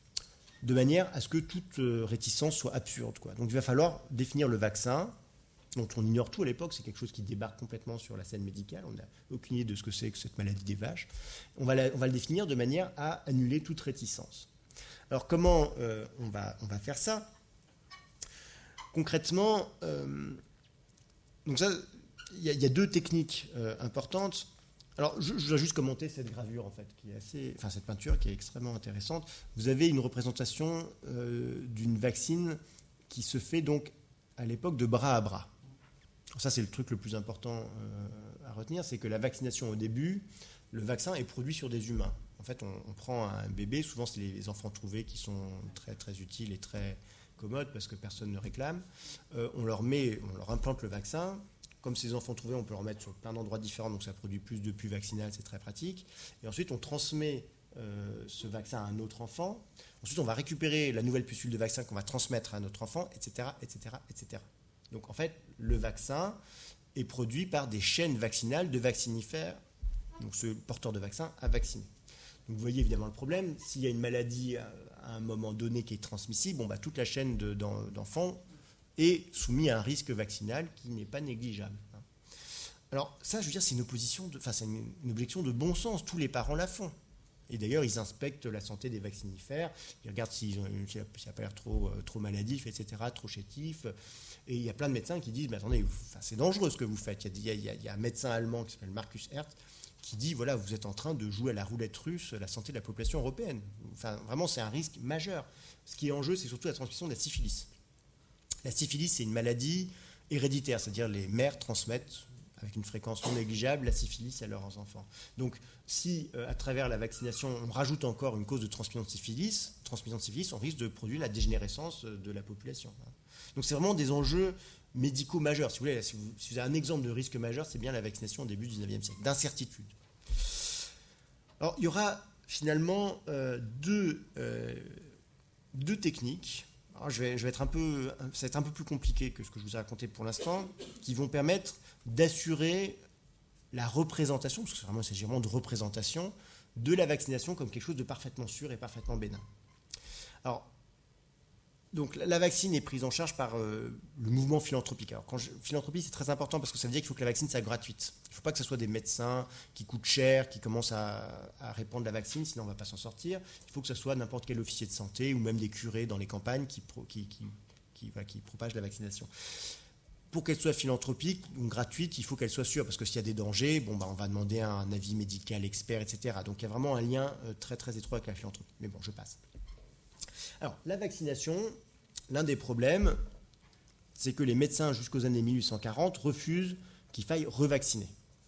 de manière à ce que toute réticence soit absurde, quoi. Donc il va falloir définir le vaccin, dont on ignore tout à l'époque, c'est quelque chose qui débarque complètement sur la scène médicale, on n'a aucune idée de ce que c'est que cette maladie des vaches. On va, la, on va le définir de manière à annuler toute réticence. Alors comment euh, on, va, on va faire ça? Concrètement, euh, donc ça, il y, y a deux techniques euh, importantes. Alors, je, je dois juste commenter cette gravure, en fait, qui est assez, enfin cette peinture qui est extrêmement intéressante. Vous avez une représentation euh, d'une vaccine qui se fait donc à l'époque de bras à bras. Ça, c'est le truc le plus important euh, à retenir, c'est que la vaccination au début, le vaccin est produit sur des humains. En fait, on, on prend un bébé, souvent c'est les, les enfants trouvés qui sont très très utiles et très commodes parce que personne ne réclame. Euh, on leur met, on leur implante le vaccin. Comme ces enfants trouvés, on peut leur mettre sur plein d'endroits différents, donc ça produit plus de pus vaccinales, c'est très pratique. Et ensuite, on transmet euh, ce vaccin à un autre enfant. Ensuite, on va récupérer la nouvelle pucule de vaccin qu'on va transmettre à un autre enfant, et cetera, et cetera, et cetera. Donc, en fait, le vaccin est produit par des chaînes vaccinales de vaccinifères, donc ce porteur de vaccin à vacciner. Donc, vous voyez évidemment le problème. S'il y a une maladie à un moment donné qui est transmissible, bon, bah, toute la chaîne de, d'enfants est soumise à un risque vaccinal qui n'est pas négligeable. Alors, ça, je veux dire, c'est une opposition, de, enfin, c'est une, une objection de bon sens. Tous les parents la font. Et d'ailleurs, ils inspectent la santé des vaccinifères, ils regardent s'ils ont, s'il n'a pas l'air trop, trop maladif, et cetera, trop chétif. Et il y a plein de médecins qui disent, mais attendez, vous, enfin, c'est dangereux ce que vous faites. Il y, a, il, y a, il y a un médecin allemand qui s'appelle Markus Hertz qui dit, voilà, vous êtes en train de jouer à la roulette russe la santé de la population européenne. Enfin, vraiment, c'est un risque majeur. Ce qui est en jeu, c'est surtout la transmission de la syphilis. La syphilis, c'est une maladie héréditaire, c'est-à-dire les mères transmettent avec une fréquence non négligeable la syphilis à leurs enfants. Donc, si euh, à travers la vaccination, on rajoute encore une cause de transmission de syphilis, transmission de syphilis, on risque de produire la dégénérescence de la population. Donc, c'est vraiment des enjeux médicaux majeurs. Si vous voulez, si vous, si vous avez un exemple de risque majeur, c'est bien la vaccination au début du dix-neuvième siècle, d'incertitude. Alors, il y aura finalement euh, deux, euh, deux techniques. Alors, je vais, je vais être un peu, ça va être un peu plus compliqué que ce que je vous ai raconté pour l'instant, qui vont permettre d'assurer la représentation, parce que vraiment, il s'agit vraiment de représentation, de la vaccination comme quelque chose de parfaitement sûr et parfaitement bénin. Alors, donc, la vaccine est prise en charge par euh, le mouvement philanthropique. Alors, quand je, philanthropie, c'est très important parce que ça veut dire qu'il faut que la vaccine soit gratuite. Il ne faut pas que ce soit des médecins qui coûtent cher, qui commencent à, à répandre la vaccine, sinon on ne va pas s'en sortir. Il faut que ce soit n'importe quel officier de santé ou même des curés dans les campagnes qui, pro, qui, qui, qui, voilà, qui propagent la vaccination. pour qu'elle soit philanthropique ou gratuite, il faut qu'elle soit sûre, parce que s'il y a des dangers, bon, bah, on va demander un avis médical expert, et cetera. Donc il y a vraiment un lien euh, très très étroit avec la philanthropie. Mais bon, je passe. Alors, la vaccination, l'un des problèmes, c'est que les médecins, jusqu'aux années mille huit cent quarante, refusent qu'il faille revacciner.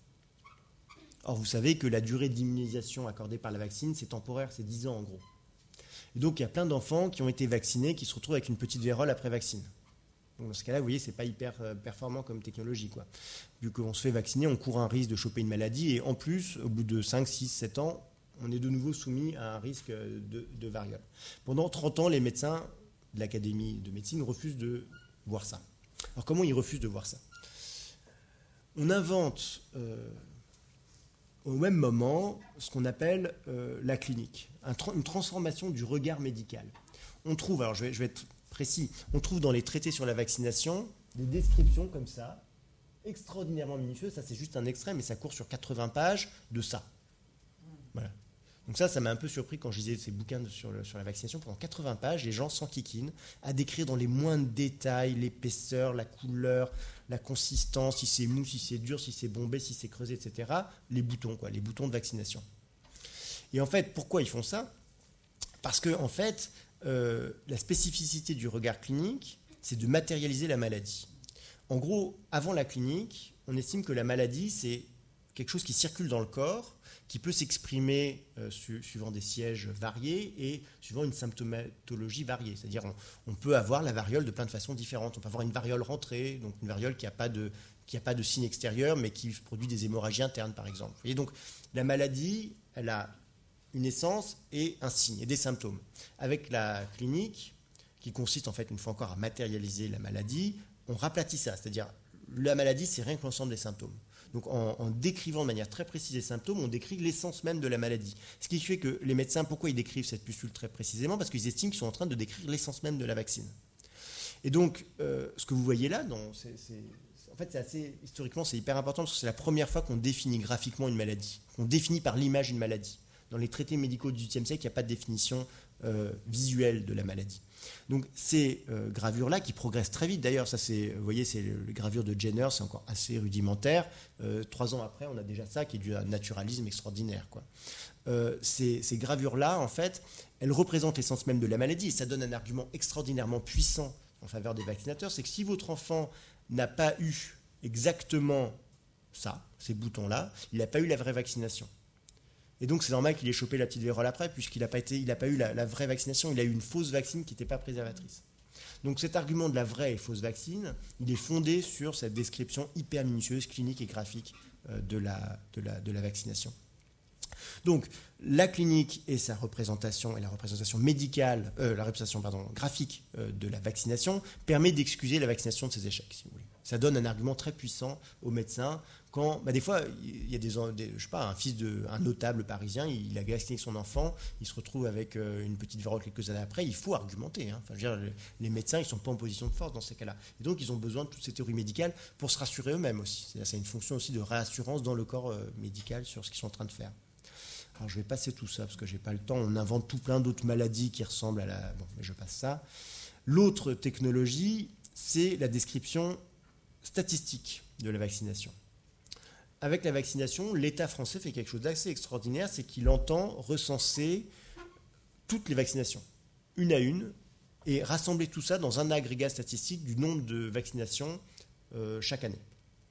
Or, vous savez que la durée d'immunisation accordée par la vaccine, c'est temporaire, c'est dix ans en gros. Et donc, il y a plein d'enfants qui ont été vaccinés, qui se retrouvent avec une petite vérole après vaccine. Donc, dans ce cas-là, vous voyez, ce n'est pas hyper performant comme technologie, quoi. Vu qu'on se fait vacciner, on court un risque de choper une maladie, et en plus, au bout de cinq, six, sept ans, on est de nouveau soumis à un risque de, de variole. Pendant trente ans, les médecins de l'Académie de médecine refusent de voir ça. Alors, comment ils refusent de voir ça? On invente... Euh, au même moment, ce qu'on appelle euh, la clinique, un tra- une transformation du regard médical. On trouve, alors je vais, je vais être précis, on trouve dans les traités sur la vaccination des descriptions comme ça, extraordinairement minutieuses. Ça, c'est juste un extrait, mais ça court sur quatre-vingts pages de ça. Voilà. Donc ça, ça m'a un peu surpris quand je lisais ces bouquins de, sur, le, sur la vaccination. Pendant quatre-vingts pages, les gens s'enquiquinent à décrire dans les moindres détails l'épaisseur, la couleur, la consistance, si c'est mou, si c'est dur, si c'est bombé, si c'est creusé, et cetera. Les boutons, quoi, les boutons de vaccination. Et en fait, pourquoi ils font ça? Parce que, en fait, euh, la spécificité du regard clinique, c'est de matérialiser la maladie. En gros, avant la clinique, on estime que la maladie, c'est quelque chose qui circule dans le corps, qui peut s'exprimer euh, su- suivant des sièges variés et suivant une symptomatologie variée. C'est-à-dire on, on peut avoir la variole de plein de façons différentes. On peut avoir une variole rentrée, donc une variole qui n'a pas de, qui n'a pas de signe extérieur, mais qui produit des hémorragies internes, par exemple. Et donc la maladie, elle a une essence et un signe, et des symptômes. Avec la clinique, qui consiste en fait, une fois encore, à matérialiser la maladie, on raplatit ça. C'est-à-dire la maladie, c'est rien que l'ensemble des symptômes. Donc en, en décrivant de manière très précise les symptômes, on décrit l'essence même de la maladie. Ce qui fait que les médecins, pourquoi ils décrivent cette pustule très précisément? Parce qu'ils estiment qu'ils sont en train de décrire l'essence même de la vaccine. Et donc, euh, ce que vous voyez là, dans, c'est, c'est, en fait, c'est assez, historiquement, c'est hyper important parce que c'est la première fois qu'on définit graphiquement une maladie, qu'on définit par l'image une maladie. Dans les traités médicaux du dix-huitième siècle, il n'y a pas de définition euh, visuelle de la maladie. Donc ces euh, gravures-là qui progressent très vite, d'ailleurs, ça c'est, vous voyez, c'est le, les gravures de Jenner, c'est encore assez rudimentaire. Euh, trois ans après, on a déjà ça qui est du naturalisme extraordinaire, quoi. Euh, ces, ces gravures-là, en fait, elles représentent l'essence même de la maladie et ça donne un argument extraordinairement puissant en faveur des vaccinateurs, c'est que si votre enfant n'a pas eu exactement ça, ces boutons-là, il n'a pas eu la vraie vaccination. Et donc, c'est normal qu'il ait chopé la petite vérole après, puisqu'il n'a pas, été, il n'a pas eu la, la vraie vaccination, il a eu une fausse vaccine qui n'était pas préservatrice. Donc, cet argument de la vraie et fausse vaccine, il est fondé sur cette description hyper minutieuse, clinique et graphique euh, de, la, de, la, de la vaccination. Donc, la clinique et sa représentation, et la représentation médicale, euh, la représentation pardon, graphique euh, de la vaccination, permet d'excuser la vaccination de ses échecs, si vous voulez. Ça donne un argument très puissant aux médecins quand, bah des fois, il y a des, des, je sais pas, un fils de, un notable parisien, il a vacciné son enfant, il se retrouve avec euh, une petite vérole quelques années après, il faut argumenter. Hein. Enfin, je veux dire, les médecins, ils sont pas en position de force dans ces cas-là. Et donc, ils ont besoin de toutes ces théories médicales pour se rassurer eux-mêmes aussi. C'est-à-dire, c'est une fonction aussi de réassurance dans le corps euh, médical sur ce qu'ils sont en train de faire. Alors, je vais passer tout ça parce que j'ai pas le temps. On invente tout plein d'autres maladies qui ressemblent à la. Bon, mais je passe ça. L'autre technologie, c'est la description statistique de la vaccination. Avec la vaccination, l'État français fait quelque chose d'assez extraordinaire, c'est qu'il entend recenser toutes les vaccinations, une à une, et rassembler tout ça dans un agrégat statistique du nombre de vaccinations euh, chaque année.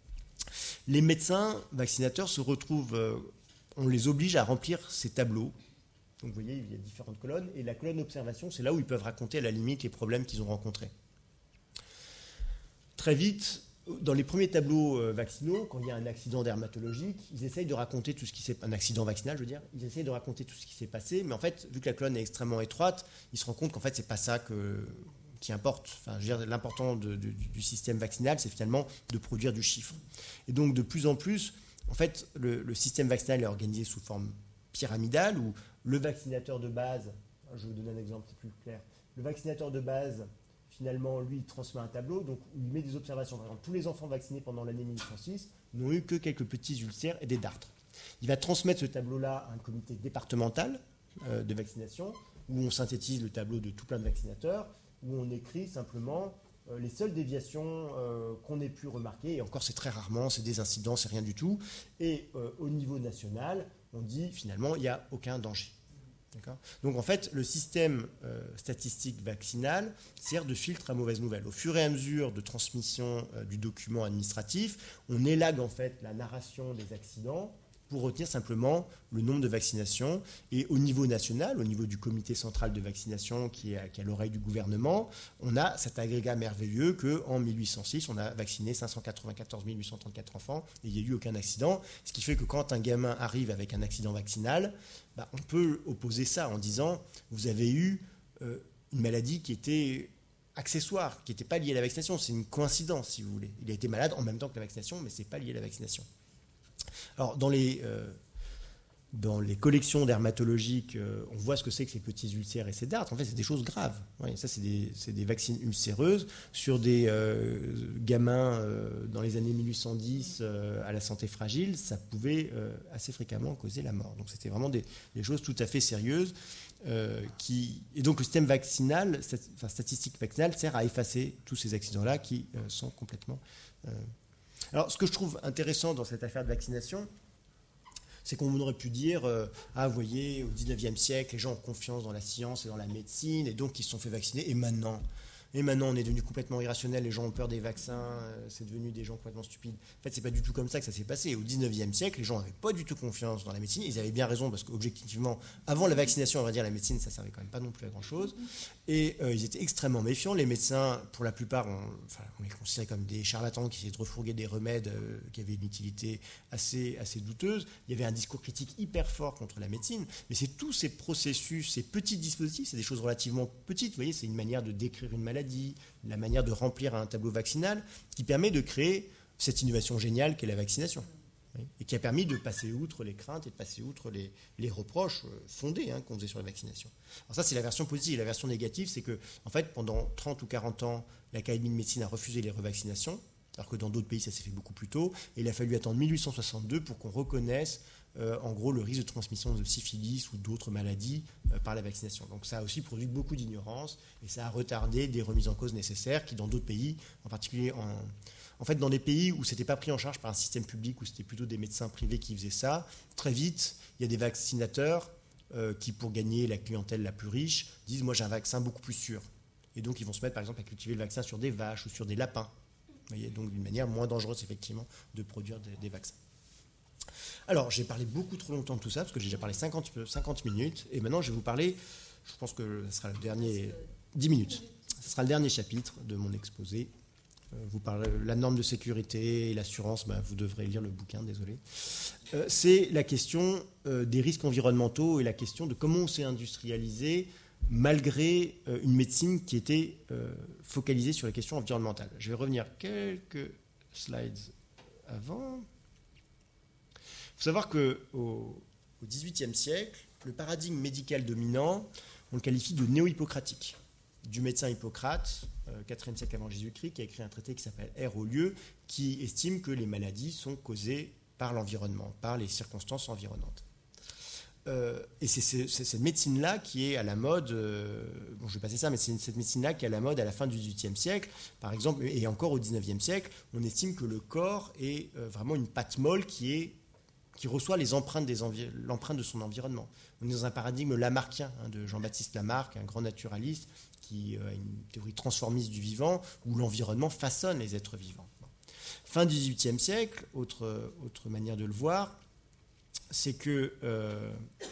Les médecins vaccinateurs se retrouvent, euh, on les oblige à remplir ces tableaux. Donc vous voyez, il y a différentes colonnes, et la colonne observation, c'est là où ils peuvent raconter à la limite les problèmes qu'ils ont rencontrés. Très vite, dans les premiers tableaux euh, vaccinaux, quand il y a un accident dermatologique, ils essayent de raconter tout ce qui s'est un accident vaccinal, je veux dire, ils essayent de raconter tout ce qui s'est passé, mais en fait, vu que la colonne est extrêmement étroite, ils se rendent compte qu'en fait, c'est pas ça que, qui importe. Enfin, je veux dire, l'important de, de, du système vaccinal, c'est finalement de produire du chiffre. Et donc, de plus en plus, en fait, le, le système vaccinal est organisé sous forme pyramidale, où le vaccinateur de base, je vais vous donner un exemple, c'est plus clair, le vaccinateur de base, finalement, lui, il transmet un tableau, donc il met des observations. Par exemple, tous les enfants vaccinés pendant l'année mille neuf cent six n'ont eu que quelques petits ulcères et des dartres. Il va transmettre ce tableau-là à un comité départemental euh, de vaccination, où on synthétise le tableau de tout plein de vaccinateurs, où on écrit simplement euh, les seules déviations euh, qu'on ait pu remarquer, et encore c'est très rarement, c'est des incidents, c'est rien du tout, et euh, au niveau national, on dit finalement il n'y a aucun danger. D'accord ? Donc en fait, le système euh, statistique vaccinal sert de filtre à mauvaises nouvelles. Au fur et à mesure de transmission euh, du document administratif, on élague en fait la narration des accidents pour retenir simplement le nombre de vaccinations. Et au niveau national, au niveau du comité central de vaccination qui est à, qui est à l'oreille du gouvernement, on a cet agrégat merveilleux qu'en mille huit cent six, on a vacciné cinq cent quatre-vingt-quatorze mille huit cent trente-quatre enfants et il n'y a eu aucun accident. Ce qui fait que quand un gamin arrive avec un accident vaccinal, bah, on peut opposer ça en disant vous avez eu euh, une maladie qui était accessoire, qui n'était pas liée à la vaccination. C'est une coïncidence, si vous voulez. Il a été malade en même temps que la vaccination, mais ce n'est pas lié à la vaccination. Alors, dans les, euh, dans les collections dermatologiques, euh, on voit ce que c'est que ces petits ulcères et ces dartres. En fait, c'est des choses graves. Ouais, ça, c'est des, c'est des vaccines ulcéreuses sur des euh, gamins euh, dans les années mille huit cent dix euh, à la santé fragile. Ça pouvait euh, assez fréquemment causer la mort. Donc, c'était vraiment des, des choses tout à fait sérieuses. Euh, qui... Et donc, le système vaccinal, enfin, statistique vaccinale, sert à effacer tous ces accidents-là qui euh, sont complètement... Euh, Alors, ce que je trouve intéressant dans cette affaire de vaccination, c'est qu'on aurait pu dire euh, ah, vous voyez, au dix-neuvième siècle, les gens ont confiance dans la science et dans la médecine, et donc ils se sont fait vacciner, et maintenant Et maintenant, on est devenu complètement irrationnel, les gens ont peur des vaccins, euh, c'est devenu des gens complètement stupides. En fait, c'est pas du tout comme ça que ça s'est passé. Au dix-neuvième siècle, les gens n'avaient pas du tout confiance dans la médecine. Ils avaient bien raison, parce qu'objectivement, avant la vaccination, on va dire, la médecine, ça servait quand même pas non plus à grand-chose. Et euh, ils étaient extrêmement méfiants. Les médecins, pour la plupart, on, enfin, on les considérait comme des charlatans qui essayaient de refourguer des remèdes euh, qui avaient une utilité assez, assez douteuse. Il y avait un discours critique hyper fort contre la médecine. Mais c'est tous ces processus, ces petits dispositifs, c'est des choses relativement petites. Vous voyez, c'est une manière de décrire une maladie, la manière de remplir un tableau vaccinal qui permet de créer cette innovation géniale qu'est la vaccination. Et qui a permis de passer outre les craintes et de passer outre les, les reproches fondés hein, qu'on faisait sur la vaccination. Alors ça, c'est la version positive. La version négative, c'est que, en fait, pendant trente ou quarante ans, l'Académie de médecine a refusé les revaccinations, alors que dans d'autres pays, ça s'est fait beaucoup plus tôt. Et il a fallu attendre mille huit cent soixante-deux pour qu'on reconnaisse, euh, en gros, le risque de transmission de syphilis ou d'autres maladies euh, par la vaccination. Donc ça a aussi produit beaucoup d'ignorance et ça a retardé des remises en cause nécessaires qui, dans d'autres pays, en particulier en... En fait, dans des pays où ce n'était pas pris en charge par un système public, où c'était plutôt des médecins privés qui faisaient ça, très vite, il y a des vaccinateurs euh, qui, pour gagner la clientèle la plus riche, disent « moi j'ai un vaccin beaucoup plus sûr ». Et donc, ils vont se mettre, par exemple, à cultiver le vaccin sur des vaches ou sur des lapins. Vous voyez, donc d'une manière moins dangereuse, effectivement, de produire des, des vaccins. Alors, j'ai parlé beaucoup trop longtemps de tout ça, parce que j'ai déjà parlé cinquante, cinquante minutes, et maintenant, je vais vous parler, je pense que ce sera le dernier... dix minutes. Ce sera le dernier chapitre de mon exposé. Vous parlez la norme de sécurité et l'assurance, ben vous devrez lire le bouquin, désolé. Euh, c'est la question euh, des risques environnementaux et la question de comment on s'est industrialisé malgré euh, une médecine qui était euh, focalisée sur les questions environnementales. Je vais revenir quelques slides avant. Il faut savoir qu'au dix-huitième siècle, le paradigme médical dominant, on le qualifie de néo-hippocratique, du médecin Hippocrate, euh, quatrième siècle avant Jésus-Christ, qui a écrit un traité qui s'appelle Air au lieu, qui estime que les maladies sont causées par l'environnement, par les circonstances environnantes. Euh, et c'est, c'est, c'est cette médecine-là qui est à la mode, euh, bon je vais passer ça, mais c'est cette médecine-là qui est à la mode à la fin du dix-huitième siècle, par exemple, et encore au dix-neuvième siècle, on estime que le corps est euh, vraiment une pâte molle qui est qui reçoit les empreintes des envi- l'empreinte de son environnement. On est dans un paradigme lamarckien hein, de Jean-Baptiste Lamarck, un grand naturaliste qui a une théorie transformiste du vivant où l'environnement façonne les êtres vivants. Fin du dix-huitième siècle, autre, autre manière de le voir, c'est que euh,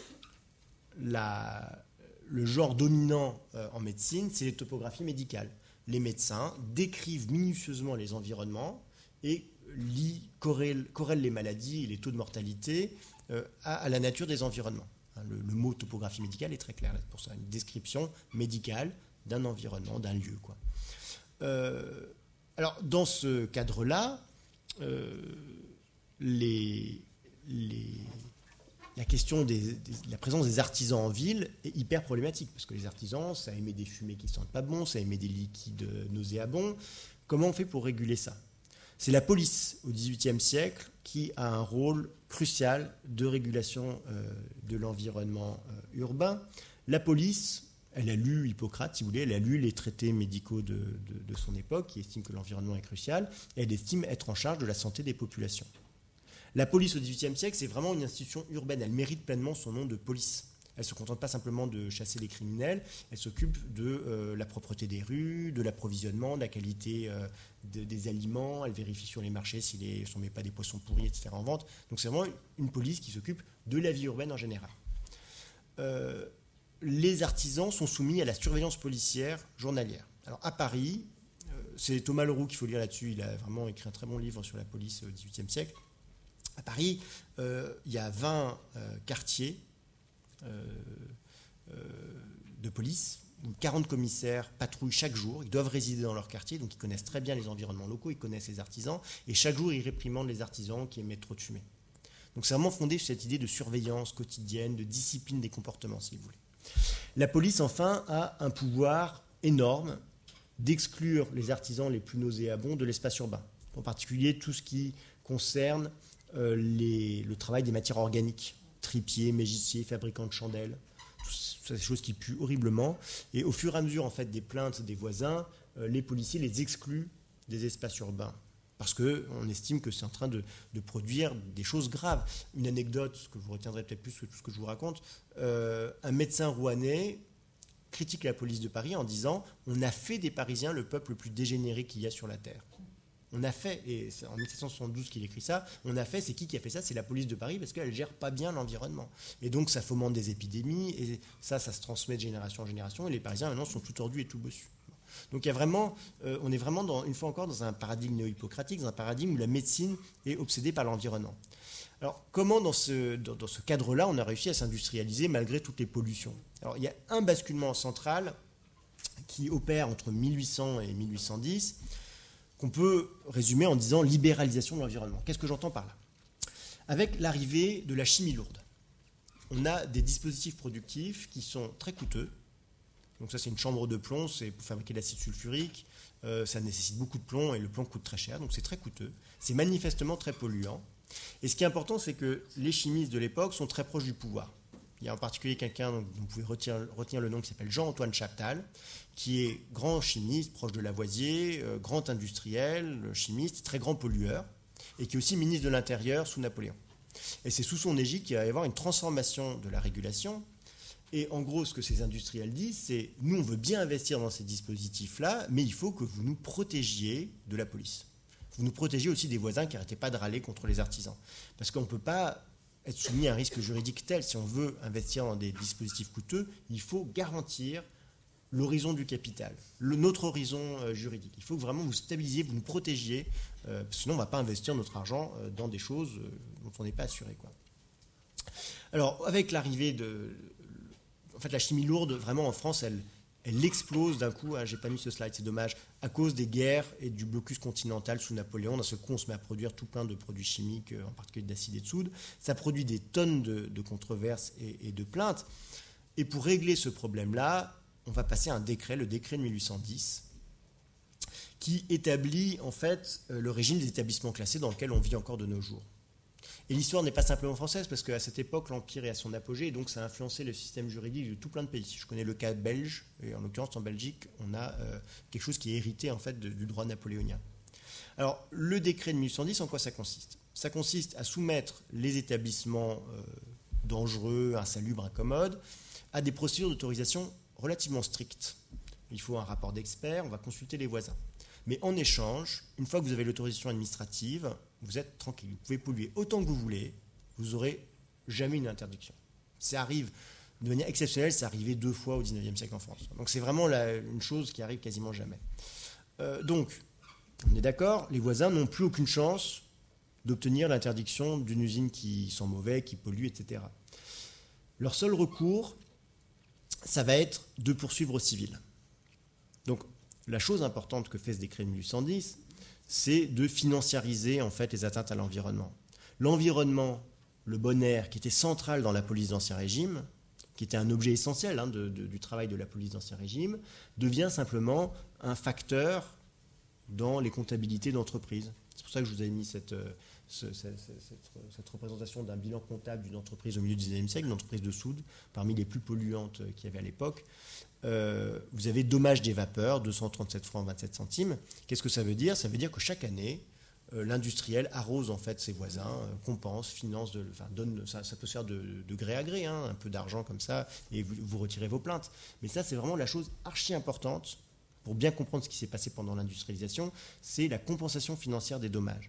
la, le genre dominant euh, en médecine, c'est les topographies médicales. Les médecins décrivent minutieusement les environnements et lit, corrèle, corrèle les maladies et les taux de mortalité euh, à, à la nature des environnements. Hein, le, le mot topographie médicale est très clair là, pour ça, une description médicale d'un environnement, d'un lieu, quoi. Euh, alors, dans ce cadre-là, euh, les, les, la question de la présence des artisans en ville est hyper problématique, parce que les artisans, ça émet des fumées qui ne sentent pas bon, ça émet des liquides nauséabonds. Comment on fait pour réguler ça ? C'est la police, au dix-huitième siècle, qui a un rôle crucial de régulation euh, de l'environnement euh, urbain. La police, elle a lu Hippocrate, si vous voulez, elle a lu les traités médicaux de, de, de son époque, qui estiment que l'environnement est crucial, et elle estime être en charge de la santé des populations. La police au dix-huitième siècle, c'est vraiment une institution urbaine, elle mérite pleinement son nom de police. Elle ne se contente pas simplement de chasser les criminels, elle s'occupe de euh, la propreté des rues, de l'approvisionnement, de la qualité euh, de, des aliments, elle vérifie sur les marchés si les, on ne met pas des poissons pourris, et cetera en vente. Donc c'est vraiment une police qui s'occupe de la vie urbaine en général. Euh, les artisans sont soumis à la surveillance policière journalière. Alors à Paris, euh, c'est Thomas Leroux qu'il faut lire là-dessus, il a vraiment écrit un très bon livre sur la police au dix-huitième siècle. À Paris, euh, il y a vingt euh, quartiers Euh, euh, de police, où quarante commissaires patrouillent chaque jour, ils doivent résider dans leur quartier, donc ils connaissent très bien les environnements locaux, ils connaissent les artisans, et chaque jour ils réprimandent les artisans qui émettent trop de fumée. Donc c'est vraiment fondé sur cette idée de surveillance quotidienne, de discipline des comportements, si vous voulez. La police, enfin, a un pouvoir énorme d'exclure les artisans les plus nauséabonds de l'espace urbain, en particulier tout ce qui concerne euh, les, le travail des matières organiques, tripiers, mégissiers, fabricants de chandelles, toutes ces choses qui puent horriblement. Et au fur et à mesure en fait, des plaintes des voisins, euh, les policiers les excluent des espaces urbains parce qu'on estime que c'est en train de, de produire des choses graves. Une anecdote que vous retiendrez peut-être plus que tout ce que je vous raconte, euh, un médecin rouennais critique la police de Paris en disant « On a fait des Parisiens le peuple le plus dégénéré qu'il y a sur la Terre ». On a fait, et c'est en mille sept cent soixante-douze qu'il écrit ça, on a fait, c'est qui qui a fait ça? C'est la police de Paris parce qu'elle ne gère pas bien l'environnement. Et donc ça fomente des épidémies, et ça, ça se transmet de génération en génération, et les Parisiens maintenant sont tout tordus et tout bossus. Donc il y a vraiment, euh, on est vraiment, dans, une fois encore, dans un paradigme néo-hippocratique, dans un paradigme où la médecine est obsédée par l'environnement. Alors comment dans ce, dans, dans ce cadre-là, on a réussi à s'industrialiser malgré toutes les pollutions? Alors il y a un basculement central qui opère entre mille huit cents et mille huit cent dix, qu'on peut résumer en disant libéralisation de l'environnement. Qu'est-ce que j'entends par là? Avec l'arrivée de la chimie lourde, on a des dispositifs productifs qui sont très coûteux. Donc ça, c'est une chambre de plomb, c'est pour fabriquer de l'acide sulfurique. Euh, ça nécessite beaucoup de plomb et le plomb coûte très cher, donc c'est très coûteux. C'est manifestement très polluant. Et ce qui est important, c'est que les chimistes de l'époque sont très proches du pouvoir. Il y a en particulier quelqu'un dont vous pouvez retenir, retenir le nom qui s'appelle Jean-Antoine Chaptal, qui est grand chimiste, proche de Lavoisier, euh, grand industriel, chimiste, très grand pollueur, et qui est aussi ministre de l'Intérieur sous Napoléon. Et c'est sous son égide qu'il va y avoir une transformation de la régulation. Et en gros, ce que ces industriels disent, c'est « nous, on veut bien investir dans ces dispositifs-là, mais il faut que vous nous protégiez de la police. Vous nous protégiez aussi des voisins qui n'arrêtaient pas de râler contre les artisans. Parce qu'on ne peut pas être soumis à un risque juridique tel. Si on veut investir dans des dispositifs coûteux, il faut garantir l'horizon du capital, le, notre horizon euh, juridique. Il faut que vraiment vous stabilisiez, vous nous protégiez, euh, sinon on ne va pas investir notre argent euh, dans des choses euh, dont on n'est pas assuré, quoi. Alors, avec l'arrivée de... En fait, la chimie lourde, vraiment en France, elle, elle explose d'un coup. Hein, je n'ai pas mis ce slide, c'est dommage. À cause des guerres et du blocus continental sous Napoléon, d'un seul coup, on se met à produire tout plein de produits chimiques, en particulier d'acide et de soude. Ça produit des tonnes de, de controverses et, et de plaintes. Et pour régler ce problème-là, on va passer à un décret, le décret de mille huit cent dix, qui établit en fait le régime des établissements classés dans lequel on vit encore de nos jours. Et l'histoire n'est pas simplement française, parce qu'à cette époque, l'Empire est à son apogée, et donc ça a influencé le système juridique de tout plein de pays. Je connais le cas belge, et en l'occurrence en Belgique, on a euh, quelque chose qui est hérité en fait de, du droit napoléonien. Alors, le décret de mille huit cent dix, en quoi ça consiste? Ça consiste à soumettre les établissements euh, dangereux, insalubres, incommodes, à des procédures d'autorisation relativement strictes. Il faut un rapport d'expert, on va consulter les voisins. Mais en échange, une fois que vous avez l'autorisation administrative, vous êtes tranquille. Vous pouvez polluer autant que vous voulez, vous n'aurez jamais une interdiction. Ça arrive de manière exceptionnelle, c'est arrivé deux fois au dix-neuvième siècle en France. Donc c'est vraiment la, une chose qui arrive quasiment jamais. Euh, donc, on est d'accord, les voisins n'ont plus aucune chance d'obtenir l'interdiction d'une usine qui sent mauvais, qui pollue, et cetera. Leur seul recours, ça va être de poursuivre au civil. Donc, la chose importante que fait ce décret de mille huit cent dix, c'est de financiariser en fait les atteintes à l'environnement. L'environnement, le bon air, qui était central dans la police d'Ancien Régime, qui était un objet essentiel hein, de, de, du travail de la police d'Ancien Régime, devient simplement un facteur dans les comptabilités d'entreprise. C'est pour ça que je vous ai mis cette, ce, cette, cette, cette représentation d'un bilan comptable d'une entreprise au milieu du dix-neuvième siècle, une entreprise de soude, parmi les plus polluantes qu'il y avait à l'époque. Euh, vous avez dommage des vapeurs, deux cent trente-sept francs vingt-sept centimes. Qu'est-ce que ça veut dire? Ça veut dire que chaque année, euh, l'industriel arrose en fait ses voisins, euh, compense, finance, de, enfin, donne, ça, ça peut se faire de, de gré à gré, hein, un peu d'argent comme ça, et vous, vous retirez vos plaintes. Mais ça, c'est vraiment la chose archi importante pour bien comprendre ce qui s'est passé pendant l'industrialisation, c'est la compensation financière des dommages.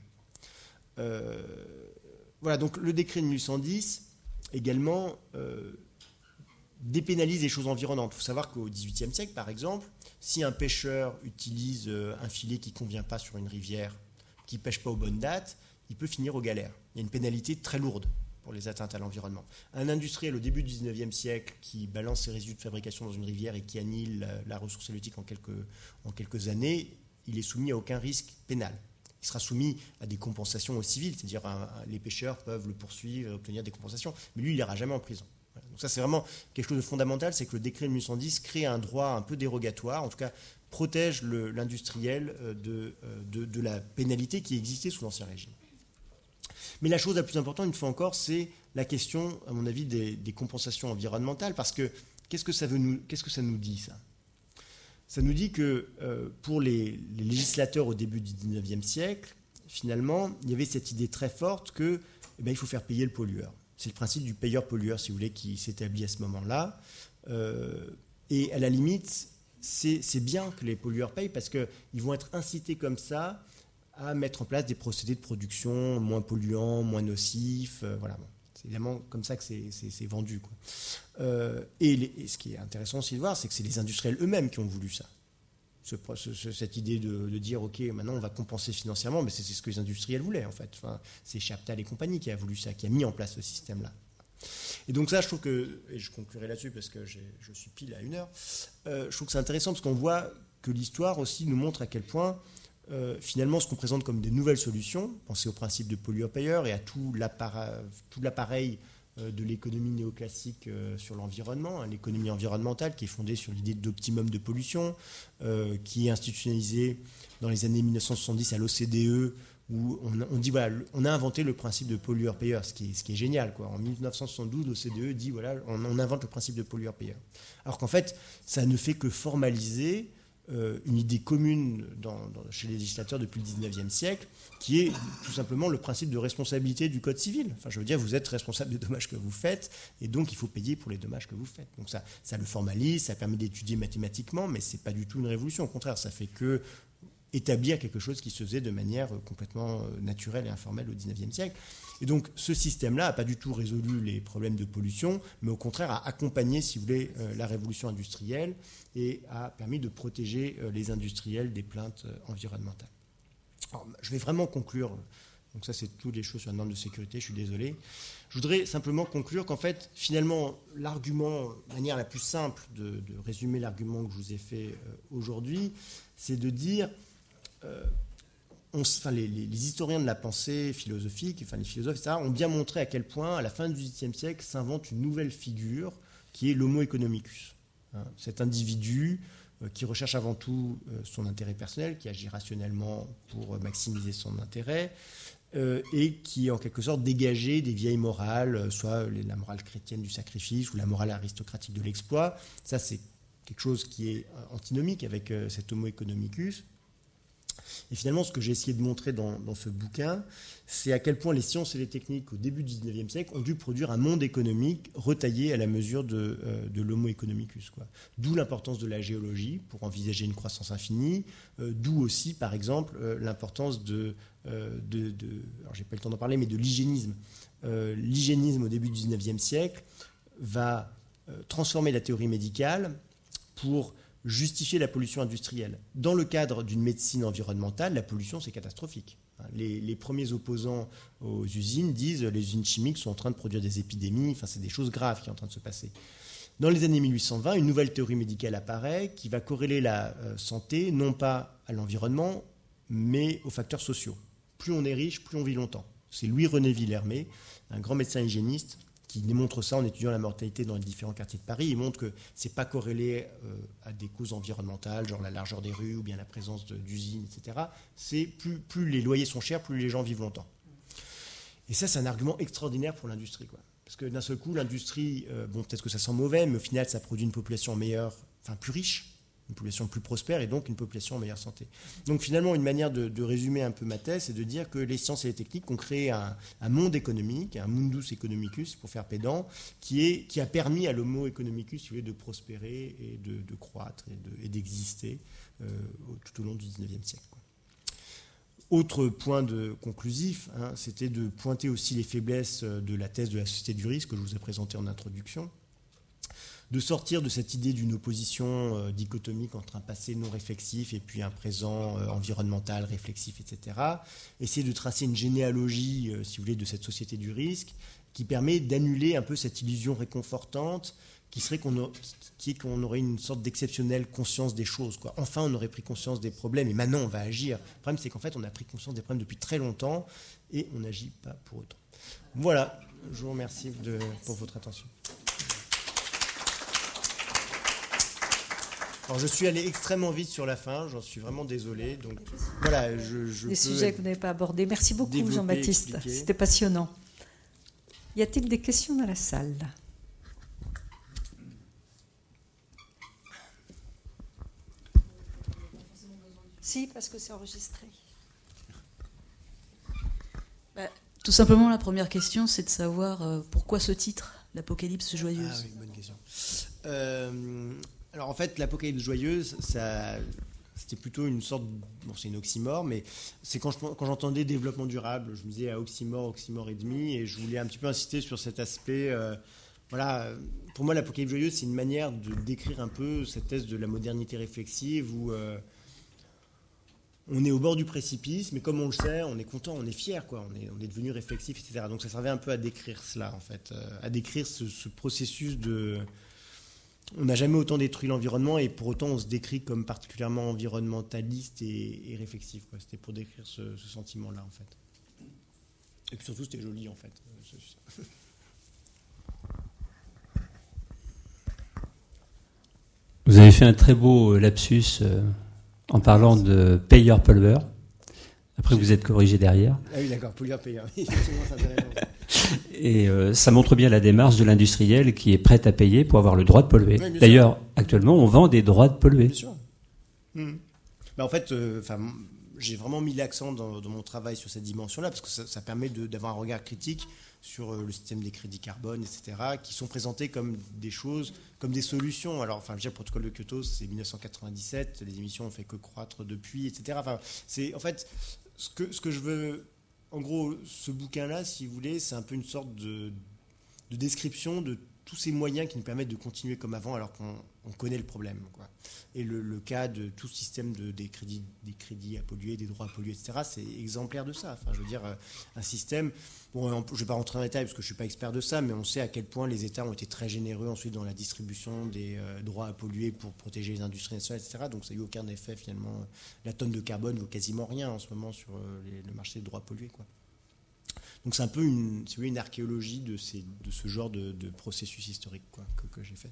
Euh, voilà, donc le décret de mille huit cent dix, également... Euh, dépénalise les choses environnantes. Il faut savoir qu'au dix-huitième siècle, par exemple, si un pêcheur utilise un filet qui ne convient pas sur une rivière, qui ne pêche pas aux bonnes dates, il peut finir aux galères. Il y a une pénalité très lourde pour les atteintes à l'environnement. Un industriel au début du dix-neuvième siècle qui balance ses résidus de fabrication dans une rivière et qui annihile la, la ressource halieutique en quelques, en quelques années, il est soumis à aucun risque pénal. Il sera soumis à des compensations au civil, c'est-à-dire un, un, les pêcheurs peuvent le poursuivre et obtenir des compensations, mais lui, il n'ira jamais en prison. Donc ça, c'est vraiment quelque chose de fondamental, c'est que le décret de mille huit cent dix crée un droit un peu dérogatoire, en tout cas protège le, l'industriel de, de, de la pénalité qui existait sous l'Ancien Régime. Mais la chose la plus importante, une fois encore, c'est la question, à mon avis, des, des compensations environnementales, parce que qu'est-ce que ça, veut nous, qu'est-ce que ça nous dit, ça? Ça nous dit que euh, pour les, les législateurs au début du dix-neuvième siècle, finalement, il y avait cette idée très forte que, eh bien, il faut faire payer le pollueur. C'est le principe du payeur-pollueur, si vous voulez, qui s'établit à ce moment-là. Euh, et à la limite, c'est, c'est bien que les pollueurs payent parce qu'ils vont être incités comme ça à mettre en place des procédés de production moins polluants, moins nocifs. Euh, voilà, bon. C'est évidemment comme ça que c'est, c'est, c'est vendu, quoi. Euh, et, les, et ce qui est intéressant aussi de voir, c'est que c'est les industriels eux-mêmes qui ont voulu ça. Ce, ce, cette idée de, de dire, OK, maintenant on va compenser financièrement, mais c'est, c'est ce que les industriels voulaient, en fait. Enfin, c'est Chaptal et compagnie qui a voulu ça, qui a mis en place ce système-là. Et donc ça, je trouve que, et je conclurai là-dessus parce que j'ai, je suis pile à une heure, euh, je trouve que c'est intéressant parce qu'on voit que l'histoire aussi nous montre à quel point, euh, finalement, ce qu'on présente comme des nouvelles solutions, pensez au principe de pollueur-payeur et à tout, l'appara- tout l'appareil de l'économie néoclassique sur l'environnement, hein, l'économie environnementale qui est fondée sur l'idée d'optimum de pollution, euh, qui est institutionnalisée dans les années mille neuf cent soixante-dix à l'O C D E, où on, on dit, voilà, on a inventé le principe de pollueur-payeur, ce qui est, ce qui est génial, quoi. En mille neuf cent soixante-douze, l'O C D E dit, voilà, on, on invente le principe de pollueur-payeur. Alors qu'en fait, ça ne fait que formaliser euh, une idée commune dans, dans, chez les législateurs depuis le dix-neuvième siècle, qui est tout simplement le principe de responsabilité du Code civil. Enfin, je veux dire, vous êtes responsable des dommages que vous faites, et donc il faut payer pour les dommages que vous faites. Donc ça, ça le formalise, ça permet d'étudier mathématiquement, mais c'est pas du tout une révolution. Au contraire, ça fait que établir quelque chose qui se faisait de manière complètement naturelle et informelle au dix-neuvième siècle. Et donc, ce système-là n'a pas du tout résolu les problèmes de pollution, mais au contraire a accompagné, si vous voulez, la révolution industrielle et a permis de protéger les industriels des plaintes environnementales. Alors, je vais vraiment conclure. Donc ça, c'est toutes les choses sur la norme de sécurité, je suis désolé. Je voudrais simplement conclure qu'en fait, finalement, l'argument, la manière la plus simple de, de résumer l'argument que je vous ai fait euh, aujourd'hui, c'est de dire... Euh, on, enfin, les, les, les historiens de la pensée philosophique, enfin les philosophes, et cetera, ont bien montré à quel point, à la fin du dix-huitième siècle, s'invente une nouvelle figure qui est l'homo economicus. Hein, cet individu euh, qui recherche avant tout euh, son intérêt personnel, qui agit rationnellement pour euh, maximiser son intérêt, euh, et qui est en quelque sorte dégagé des vieilles morales, euh, soit les, la morale chrétienne du sacrifice ou la morale aristocratique de l'exploit. Ça, c'est quelque chose qui est euh, antinomique avec euh, cet homo economicus. Et finalement, ce que j'ai essayé de montrer dans, dans ce bouquin, c'est à quel point les sciences et les techniques, au début du dix-neuvième siècle, ont dû produire un monde économique retaillé à la mesure de, euh, de l'homo economicus, quoi. D'où l'importance de la géologie pour envisager une croissance infinie, euh, d'où aussi, par exemple, euh, l'importance de, euh, de, de... Alors, j'ai pas le temps d'en parler, mais de l'hygiénisme. Euh, l'hygiénisme, au début du dix-neuvième siècle, va euh, transformer la théorie médicale pour justifier la pollution industrielle. Dans le cadre d'une médecine environnementale, la pollution, c'est catastrophique. Les, les premiers opposants aux usines disent que les usines chimiques sont en train de produire des épidémies, enfin, c'est des choses graves qui sont en train de se passer. Dans les années mille huit cent vingt, une nouvelle théorie médicale apparaît qui va corréler la euh, santé, non pas à l'environnement, mais aux facteurs sociaux. Plus on est riche, plus on vit longtemps. C'est Louis-René Villermé, un grand médecin hygiéniste, qui démontre ça en étudiant la mortalité dans les différents quartiers de Paris. Il montre que ce n'est pas corrélé euh, à des causes environnementales, genre la largeur des rues ou bien la présence de, d'usines, et cetera. C'est plus, plus les loyers sont chers, plus les gens vivent longtemps. Et ça, c'est un argument extraordinaire pour l'industrie, quoi. Parce que d'un seul coup, l'industrie, euh, bon, peut-être que ça sent mauvais, mais au final, ça produit une population meilleure, enfin plus riche, une population plus prospère et donc une population en meilleure santé. Donc finalement, une manière de, de résumer un peu ma thèse, c'est de dire que les sciences et les techniques ont créé un, un monde économique, un mundus economicus, pour faire pédant, qui, est, qui a permis à l'homo economicus, si vous voulez, de prospérer et de, de croître et, de, et d'exister euh, tout au long du dix-neuvième siècle, quoi. Autre point de conclusif, hein, c'était de pointer aussi les faiblesses de la thèse de la société du risque que je vous ai présentée en introduction, de sortir de cette idée d'une opposition euh, dichotomique entre un passé non réflexif et puis un présent euh, environnemental, réflexif, et cetera. Essayer de tracer une généalogie, euh, si vous voulez, de cette société du risque qui permet d'annuler un peu cette illusion réconfortante qui serait qu'on, a, qui est qu'on aurait une sorte d'exceptionnelle conscience des choses, quoi. Enfin, on aurait pris conscience des problèmes et maintenant on va agir. Le problème, c'est qu'en fait, on a pris conscience des problèmes depuis très longtemps et on n'agit pas pour autant. Voilà, je vous remercie de, pour votre attention. Alors, je suis allé extrêmement vite sur la fin, j'en suis vraiment désolé. Donc, voilà, je, je Des peux sujets que vous n'avez pas abordés. Merci beaucoup, Jean-Baptiste. Expliquer. C'était passionnant. Y a-t-il des questions dans la salle ? Si, parce que c'est enregistré. Bah, tout simplement, la première question, c'est de savoir euh, pourquoi ce titre, l'Apocalypse joyeuse. Ah oui, bonne question. Euh, alors en fait, l'Apocalypse joyeuse, ça, c'était plutôt une sorte, bon, c'est une oxymore, mais c'est quand, je, quand j'entendais développement durable, je me disais à oxymore, oxymore et demi, et je voulais un petit peu insister sur cet aspect. Euh, voilà, pour moi, l'Apocalypse joyeuse, c'est une manière de décrire un peu cette thèse de la modernité réflexive où euh, on est au bord du précipice, mais comme on le sait, on est content, on est fier, quoi. On est, on est devenu réflexif, et cetera. Donc ça servait un peu à décrire cela, en fait, euh, à décrire ce, ce processus de... On n'a jamais autant détruit l'environnement et pour autant on se décrit comme particulièrement environnementaliste et, et réflexif, quoi. C'était pour décrire ce, ce sentiment-là, en fait. Et puis surtout, c'était joli, en fait. Vous avez fait un très beau lapsus euh, en parlant de payeur-pollueur. Après, vous êtes corrigé derrière. Ah oui, d'accord, pollueur-payeur. Effectivement, c'est intéressant. Et euh, ça montre bien la démarche de l'industriel qui est prêt à payer pour avoir le droit de polluer. Oui, D'ailleurs, sûr. actuellement, on vend des droits de polluer. Bien sûr. Mmh. Bah, en fait, euh, j'ai vraiment mis l'accent dans, dans mon travail sur cette dimension-là, parce que ça, ça permet de, d'avoir un regard critique sur euh, le système des crédits carbone, et cetera, qui sont présentés comme des choses, comme des solutions. Alors, enfin, je veux dire, le protocole de Kyoto, c'est dix-neuf cent quatre-vingt-dix-sept, les émissions n'ont fait que croître depuis, et cetera. Enfin, c'est, en fait, ce que, ce que je veux... En gros, ce bouquin-là, si vous voulez, c'est un peu une sorte de, de description de tous ces moyens qui nous permettent de continuer comme avant alors qu'on on connaît le problème, quoi. Et le, le cas de tout ce système de, des, crédits, des crédits à polluer, des droits à polluer, et cetera, c'est exemplaire de ça. Enfin, je veux dire, un système... Bon, je ne vais pas rentrer en détail parce que je ne suis pas expert de ça, mais on sait à quel point les États ont été très généreux ensuite dans la distribution des euh, droits à polluer pour protéger les industries nationales, et cetera. Donc ça n'a eu aucun effet finalement. La tonne de carbone vaut quasiment rien en ce moment sur euh, les, le marché des droits à polluer, quoi. Donc c'est un peu une, c'est une archéologie de, ces, de ce genre de, de processus historique, quoi, que, que j'ai fait.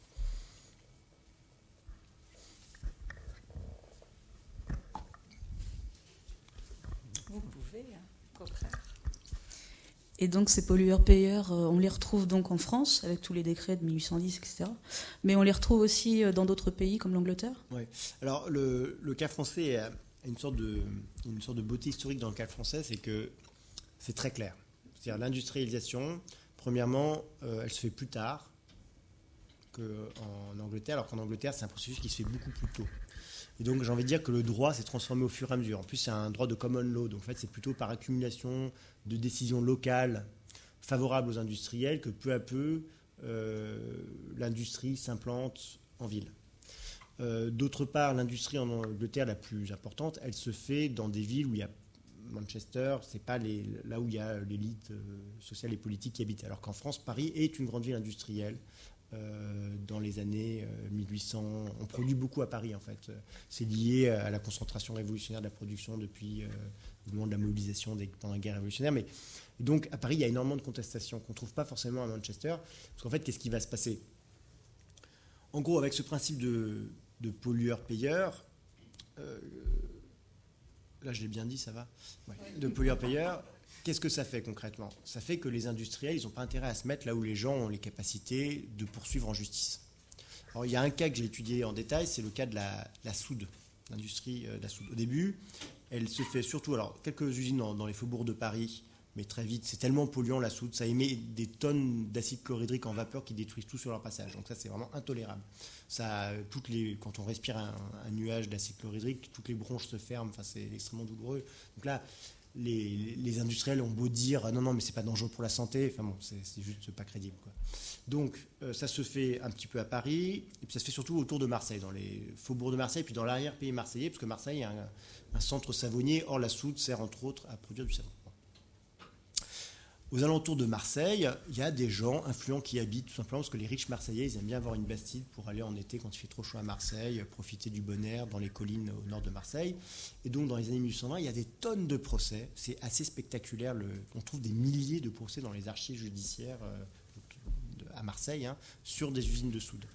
Vous pouvez, au contraire. Et donc ces pollueurs-payeurs, on les retrouve donc en France, avec tous les décrets de mille huit cent dix, et cetera. Mais on les retrouve aussi dans d'autres pays, comme l'Angleterre ? Oui. Alors le, le cas français a une sorte, de, une sorte de beauté historique dans le cas français, c'est que c'est très clair. C'est-à-dire l'industrialisation, premièrement, euh, elle se fait plus tard qu'en Angleterre, alors qu'en Angleterre, c'est un processus qui se fait beaucoup plus tôt. Et donc j'ai envie de dire que le droit s'est transformé au fur et à mesure. En plus, c'est un droit de common law, donc en fait, c'est plutôt par accumulation de décisions locales favorables aux industriels que peu à peu, euh, l'industrie s'implante en ville. Euh, d'autre part, l'industrie en Angleterre la plus importante, elle se fait dans des villes où il y a Manchester, c'est pas les, là où il y a l'élite euh, sociale et politique qui habite. Alors qu'en France, Paris est une grande ville industrielle euh, dans les années euh, mille huit cents. On produit beaucoup à Paris, en fait. C'est lié à la concentration révolutionnaire de la production depuis euh, le moment de la mobilisation des, pendant la guerre révolutionnaire. Mais donc, à Paris, il y a énormément de contestations qu'on ne trouve pas forcément à Manchester. Parce qu'en fait, qu'est-ce qui va se passer ? En gros, avec ce principe de, de pollueur-payeur, euh, là, je l'ai bien dit, ça va ? Ouais. De pollueur-payeur, qu'est-ce que ça fait concrètement ? Ça fait que les industriels, ils n'ont pas intérêt à se mettre là où les gens ont les capacités de poursuivre en justice. Alors, il y a un cas que j'ai étudié en détail, c'est le cas de la, la soude, l'industrie de la soude. Au début, elle se fait surtout, alors, quelques usines dans, dans les faubourgs de Paris, mais très vite, c'est tellement polluant la soude, ça émet des tonnes d'acide chlorhydrique en vapeur qui détruisent tout sur leur passage. Donc ça, c'est vraiment intolérable. Ça, toutes les, quand on respire un, un nuage d'acide chlorhydrique, toutes les bronches se ferment, enfin, c'est extrêmement douloureux. Donc là, les, les industriels ont beau dire non, non, mais c'est pas dangereux pour la santé, enfin bon, c'est, c'est juste pas crédible, quoi. Donc euh, ça se fait un petit peu à Paris, et puis ça se fait surtout autour de Marseille, dans les faubourgs de Marseille, puis dans l'arrière-pays marseillais, parce que Marseille est un, un centre savonnier, or la soude sert entre autres à produire du savon. Aux alentours de Marseille, il y a des gens influents qui habitent tout simplement parce que les riches Marseillais, ils aiment bien avoir une bastide pour aller en été quand il fait trop chaud à Marseille, profiter du bon air dans les collines au nord de Marseille. Et donc dans les années mille huit cent vingt, il y a des tonnes de procès. C'est assez spectaculaire. Le, on trouve des milliers de procès dans les archives judiciaires euh, à Marseille hein, sur des usines de soude.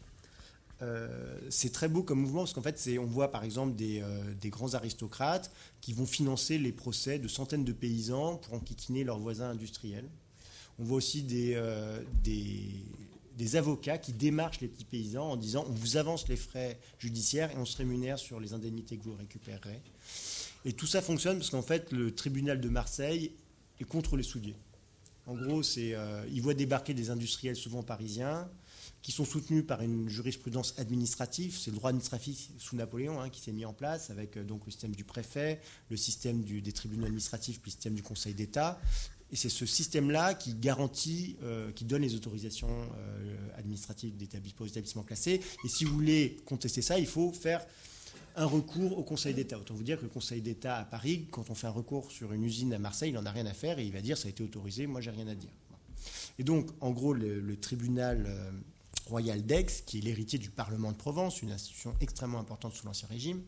Euh, c'est très beau comme mouvement parce qu'en fait, c'est, on voit par exemple des, euh, des grands aristocrates qui vont financer les procès de centaines de paysans pour enquiquiner leurs voisins industriels. On voit aussi des, euh, des, des avocats qui démarchent les petits paysans en disant on vous avance les frais judiciaires et on se rémunère sur les indemnités que vous récupérerez. Et tout ça fonctionne parce qu'en fait, le tribunal de Marseille est contre les soudiers. En gros, c'est, euh, ils voient débarquer des industriels souvent parisiens qui sont soutenus par une jurisprudence administrative. C'est le droit administratif sous Napoléon hein, qui s'est mis en place avec euh, donc, le système du préfet, le système du, des tribunaux administratifs, puis le système du Conseil d'État. Et c'est ce système-là qui garantit, euh, qui donne les autorisations euh, administratives d'établissement, aux établissements classés. Et si vous voulez contester ça, il faut faire un recours au Conseil d'État. Autant vous dire que le Conseil d'État à Paris, quand on fait un recours sur une usine à Marseille, il n'en a rien à faire et il va dire ça a été autorisé, moi j'ai rien à dire. Et donc, en gros, le, le tribunal euh, royal d'Aix, qui est l'héritier du Parlement de Provence, une institution extrêmement importante sous l'Ancien Régime,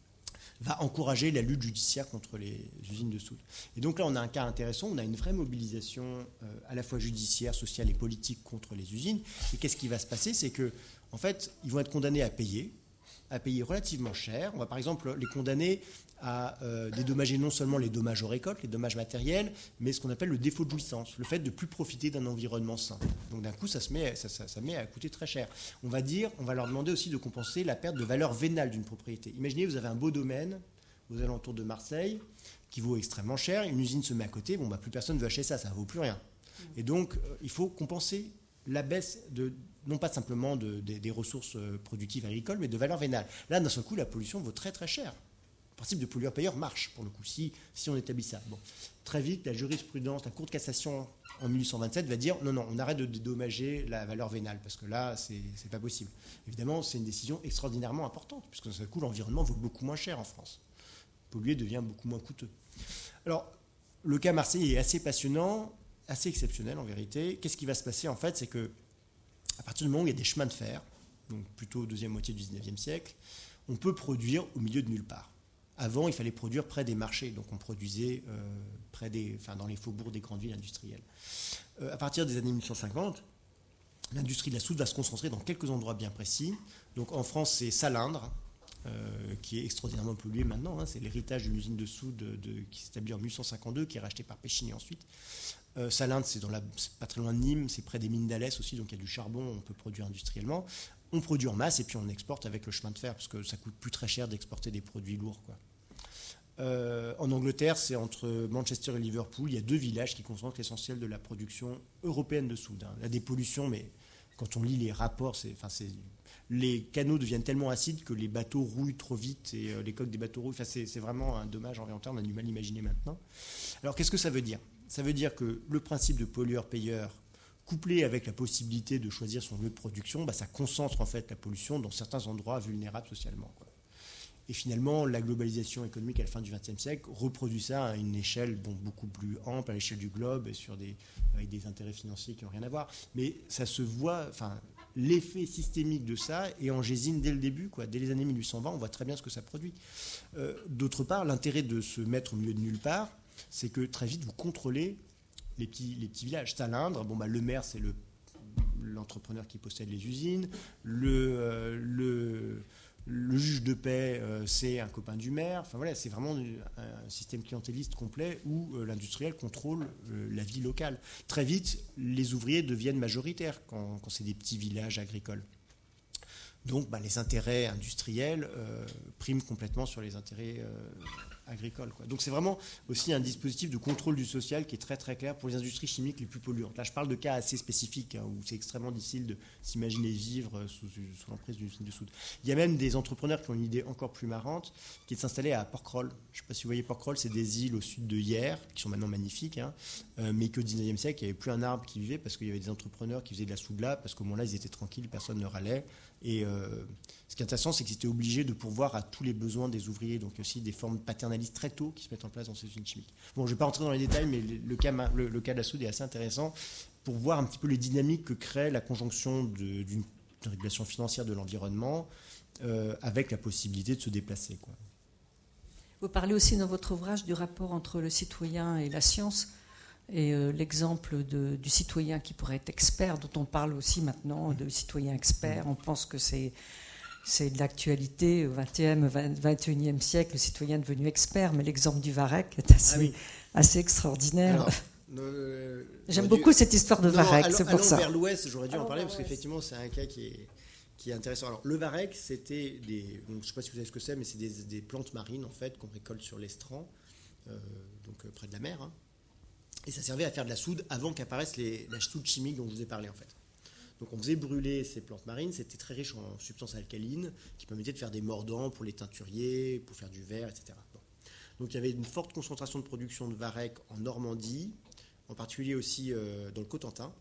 va encourager la lutte judiciaire contre les usines de soude. Et donc là, on a un cas intéressant, on a une vraie mobilisation euh, à la fois judiciaire, sociale et politique contre les usines. Et qu'est-ce qui va se passer ? C'est que, en fait, ils vont être condamnés à payer, à payer relativement cher. On va par exemple les condamner à euh, dédommager non seulement les dommages aux récoltes, les dommages matériels, mais ce qu'on appelle le défaut de jouissance, le fait de ne plus profiter d'un environnement sain. Donc d'un coup, ça se met, ça, ça, ça met à coûter très cher. On va dire, on va leur demander aussi de compenser la perte de valeur vénale d'une propriété. Imaginez, vous avez un beau domaine aux alentours de Marseille qui vaut extrêmement cher, une usine se met à côté, bon, bah, plus personne ne veut acheter ça, ça ne vaut plus rien. Et donc, euh, il faut compenser la baisse de, non pas simplement de, de, des ressources productives agricoles, mais de valeur vénale. Là, d'un seul coup, la pollution vaut très très cher. Le principe de pollueur-payeur marche, pour le coup, si, si on établit ça. Bon. Très vite, la jurisprudence, la Cour de cassation, en mille huit cent vingt-sept, va dire non, non, on arrête de dédommager la valeur vénale, parce que là, c'est, c'est pas possible. Évidemment, c'est une décision extraordinairement importante, puisque d'un seul coup, l'environnement vaut beaucoup moins cher en France. Polluer devient beaucoup moins coûteux. Alors, le cas marseillais est assez passionnant, assez exceptionnel en vérité. Qu'est-ce qui va se passer en fait ? C'est que à partir du moment où il y a des chemins de fer, donc plutôt deuxième moitié du dix-neuvième siècle, on peut produire au milieu de nulle part. Avant, il fallait produire près des marchés, donc on produisait euh, près des, enfin, dans les faubourgs des grandes villes industrielles. Euh, à partir des années mille huit cent cinquante, l'industrie de la soude va se concentrer dans quelques endroits bien précis. Donc en France, c'est Salindre, euh, qui est extraordinairement pollué maintenant. Hein, c'est l'héritage d'une usine de soude de, de, qui s'établit en mille huit cent cinquante-deux, qui est rachetée par Péchiney ensuite. Euh, Salindre, c'est, dans la, c'est pas très loin de Nîmes, c'est près des mines d'Alès aussi, donc il y a du charbon, on peut produire industriellement. On produit en masse et puis on exporte avec le chemin de fer, parce que ça coûte plus très cher d'exporter des produits lourds, quoi. Euh, en Angleterre, c'est entre Manchester et Liverpool, il y a deux villages qui concentrent l'essentiel de la production européenne de soude. Hein. Il y a des pollutions, mais quand on lit les rapports, c'est, enfin, c'est, les canaux deviennent tellement acides que les bateaux rouillent trop vite et euh, les coques des bateaux rouillent. Enfin, c'est, c'est vraiment un dommage environnemental, on a du mal à l'imaginer maintenant. Alors qu'est-ce que ça veut dire ? Ça veut dire que le principe de pollueur-payeur, couplé avec la possibilité de choisir son lieu de production, bah, ça concentre en fait la pollution dans certains endroits vulnérables socialement, quoi. Et finalement, la globalisation économique à la fin du vingtième siècle reproduit ça à une échelle bon, beaucoup plus ample, à l'échelle du globe, et sur des, avec des intérêts financiers qui n'ont rien à voir. Mais ça se voit, enfin, l'effet systémique de ça est en gésine dès le début, quoi. Dès les années mille huit cent vingt, on voit très bien ce que ça produit. Euh, d'autre part, l'intérêt de se mettre au milieu de nulle part, c'est que très vite, vous contrôlez les petits, les petits villages. Salindre, bon, bah, le maire, c'est le, l'entrepreneur qui possède les usines. Le, euh, le, le juge de paix, euh, c'est un copain du maire. Enfin, voilà, c'est vraiment un système clientéliste complet où euh, l'industriel contrôle euh, la vie locale. Très vite, les ouvriers deviennent majoritaires quand, quand c'est des petits villages agricoles. Donc, bah, les intérêts industriels euh, priment complètement sur les intérêts euh, agricoles, quoi. Donc, c'est vraiment aussi un dispositif de contrôle du social qui est très très clair pour les industries chimiques les plus polluantes. Là, je parle de cas assez spécifiques, hein, où c'est extrêmement difficile de s'imaginer vivre sous, sous l'emprise d'une usine de soude. Il y a même des entrepreneurs qui ont une idée encore plus marrante, qui est de s'installer à Porquerolles. Je ne sais pas si vous voyez Porquerolles, c'est des îles au sud de Hyères, qui sont maintenant magnifiques, hein, euh, mais qu'au dix-neuvième siècle, il n'y avait plus un arbre qui vivait parce qu'il y avait des entrepreneurs qui faisaient de la soude là, parce qu'au moment-là, ils étaient tranquilles, personne ne râlait. Et euh, ce qui est intéressant, c'est qu'ils étaient obligés de pourvoir à tous les besoins des ouvriers, donc aussi des formes paternalistes très tôt qui se mettent en place dans ces usines chimiques. Bon, je ne vais pas rentrer dans les détails, mais le cas, le, le cas de la soude est assez intéressant pour voir un petit peu les dynamiques que crée la conjonction de, d'une régulation financière de l'environnement euh, avec la possibilité de se déplacer, quoi. Vous parlez aussi dans votre ouvrage du rapport entre le citoyen et la science. Et euh, l'exemple de, du citoyen qui pourrait être expert, dont on parle aussi maintenant, de citoyen expert, on pense que c'est, c'est de l'actualité au vingtième, vingt et unième siècle, le citoyen est devenu expert, mais l'exemple du Varech est assez, ah oui. assez extraordinaire. Alors, euh, J'aime beaucoup dû... cette histoire de non, Varech, allons, c'est pour allons ça. Vers l'ouest, j'aurais dû allons en parler, parce qu'effectivement, c'est un cas qui est, qui est intéressant. Alors, le Varech, c'était des... Donc, je ne sais pas si vous savez ce que c'est, mais c'est des, des plantes marines, en fait, qu'on récolte sur l'estran, euh, donc euh, près de la mer, hein. Et ça servait à faire de la soude avant qu'apparaisse les, la soude chimique dont je vous ai parlé, en fait. Donc on faisait brûler ces plantes marines, c'était très riche en substances alcalines qui permettaient de faire des mordants pour les teinturiers, pour faire du verre, et cetera. Bon. Donc il y avait une forte concentration de production de Varech en Normandie, en particulier aussi euh, dans le Cotentin.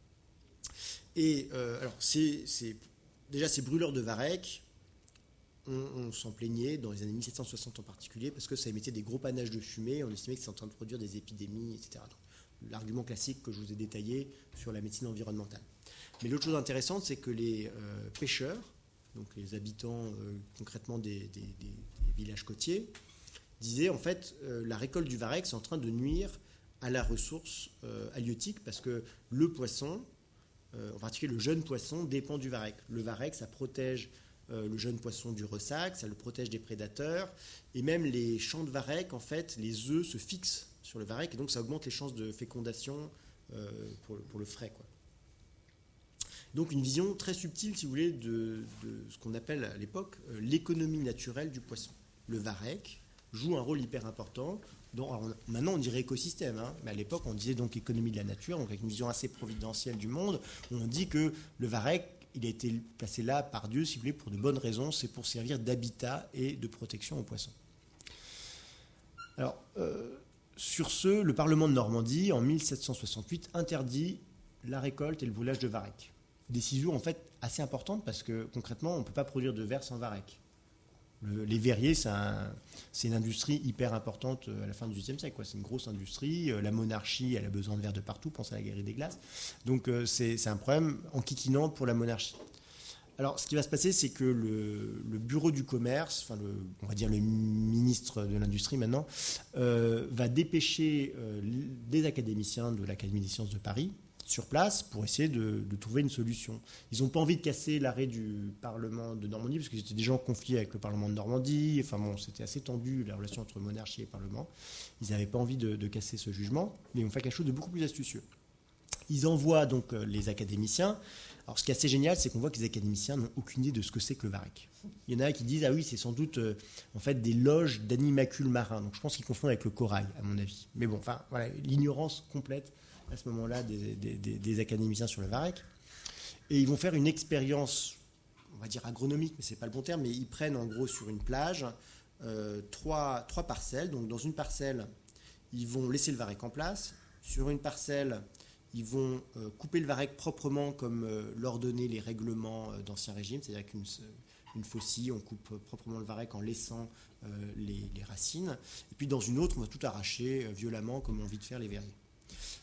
Et euh, alors c'est, c'est, déjà ces brûleurs de Varech, on, on s'en plaignait dans les années mille sept cent soixante en particulier, parce que ça émettait des gros panaches de fumée, on estimait que c'était en train de produire des épidémies, et cetera. Donc, l'argument classique que je vous ai détaillé sur la médecine environnementale. Mais l'autre chose intéressante, c'est que les euh, pêcheurs, donc les habitants euh, concrètement des, des, des, des villages côtiers, disaient en fait euh, la récolte du Varech c'est en train de nuire à la ressource euh, halieutique, parce que le poisson, euh, en particulier le jeune poisson, dépend du Varech. Le Varech, ça protège Euh, le jeune poisson du ressac, ça le protège des prédateurs, et même les champs de Varech, en fait, les œufs se fixent sur le Varech, et donc ça augmente les chances de fécondation euh, pour, le, pour le frai, quoi. Donc une vision très subtile, si vous voulez, de, de ce qu'on appelle à l'époque euh, l'économie naturelle du poisson. Le Varech joue un rôle hyper important. Dans, alors, maintenant on dirait écosystème, hein, mais à l'époque on disait donc économie de la nature, donc avec une vision assez providentielle du monde, où on dit que le Varech, il a été placé là par Dieu, si vous voulez, pour de bonnes raisons, c'est pour servir d'habitat et de protection aux poissons. Alors, euh, sur ce, le Parlement de Normandie, en mille sept cent soixante-huit, interdit la récolte et le brûlage de Varech. Décision, en fait, assez importante, parce que, concrètement, on ne peut pas produire de verre sans Varech. Le, les verriers, c'est, un, c'est une industrie hyper importante à la fin du dix-huitième siècle, quoi. C'est une grosse industrie. La monarchie, elle a besoin de verre de partout. Pensez à la guerre des glaces. Donc, euh, c'est, c'est un problème enquiquinant pour la monarchie. Alors, ce qui va se passer, c'est que le, le bureau du commerce, enfin, le, on va dire le ministre de l'industrie maintenant, euh, va dépêcher euh, des académiciens de l'Académie des sciences de Paris sur place pour essayer de, de trouver une solution. Ils n'ont pas envie de casser l'arrêt du Parlement de Normandie, parce qu'ils étaient déjà en conflit avec le Parlement de Normandie. Enfin bon, c'était assez tendu, la relation entre monarchie et Parlement. Ils n'avaient pas envie de, de casser ce jugement, mais ils ont fait quelque chose de beaucoup plus astucieux. Ils envoient donc les académiciens. Alors ce qui est assez génial, c'est qu'on voit que les académiciens n'ont aucune idée de ce que c'est que le Varech. Il y en a qui disent, ah oui, c'est sans doute euh, en fait des loges d'animacules marins. Donc je pense qu'ils confondent avec le corail, à mon avis. Mais bon, enfin, voilà, l'ignorance complète à ce moment-là des, des, des, des académiciens sur le Varech. Et ils vont faire une expérience, on va dire agronomique, mais ce n'est pas le bon terme, mais ils prennent en gros sur une plage euh, trois, trois parcelles. Donc dans une parcelle, ils vont laisser le Varech en place. Sur une parcelle, ils vont euh, couper le Varech proprement comme euh, l'ordonnaient les règlements euh, d'Ancien Régime, c'est-à-dire qu'une une faucille, on coupe proprement le Varech en laissant euh, les, les racines. Et puis dans une autre, on va tout arracher euh, violemment comme ont envie de faire les verriers.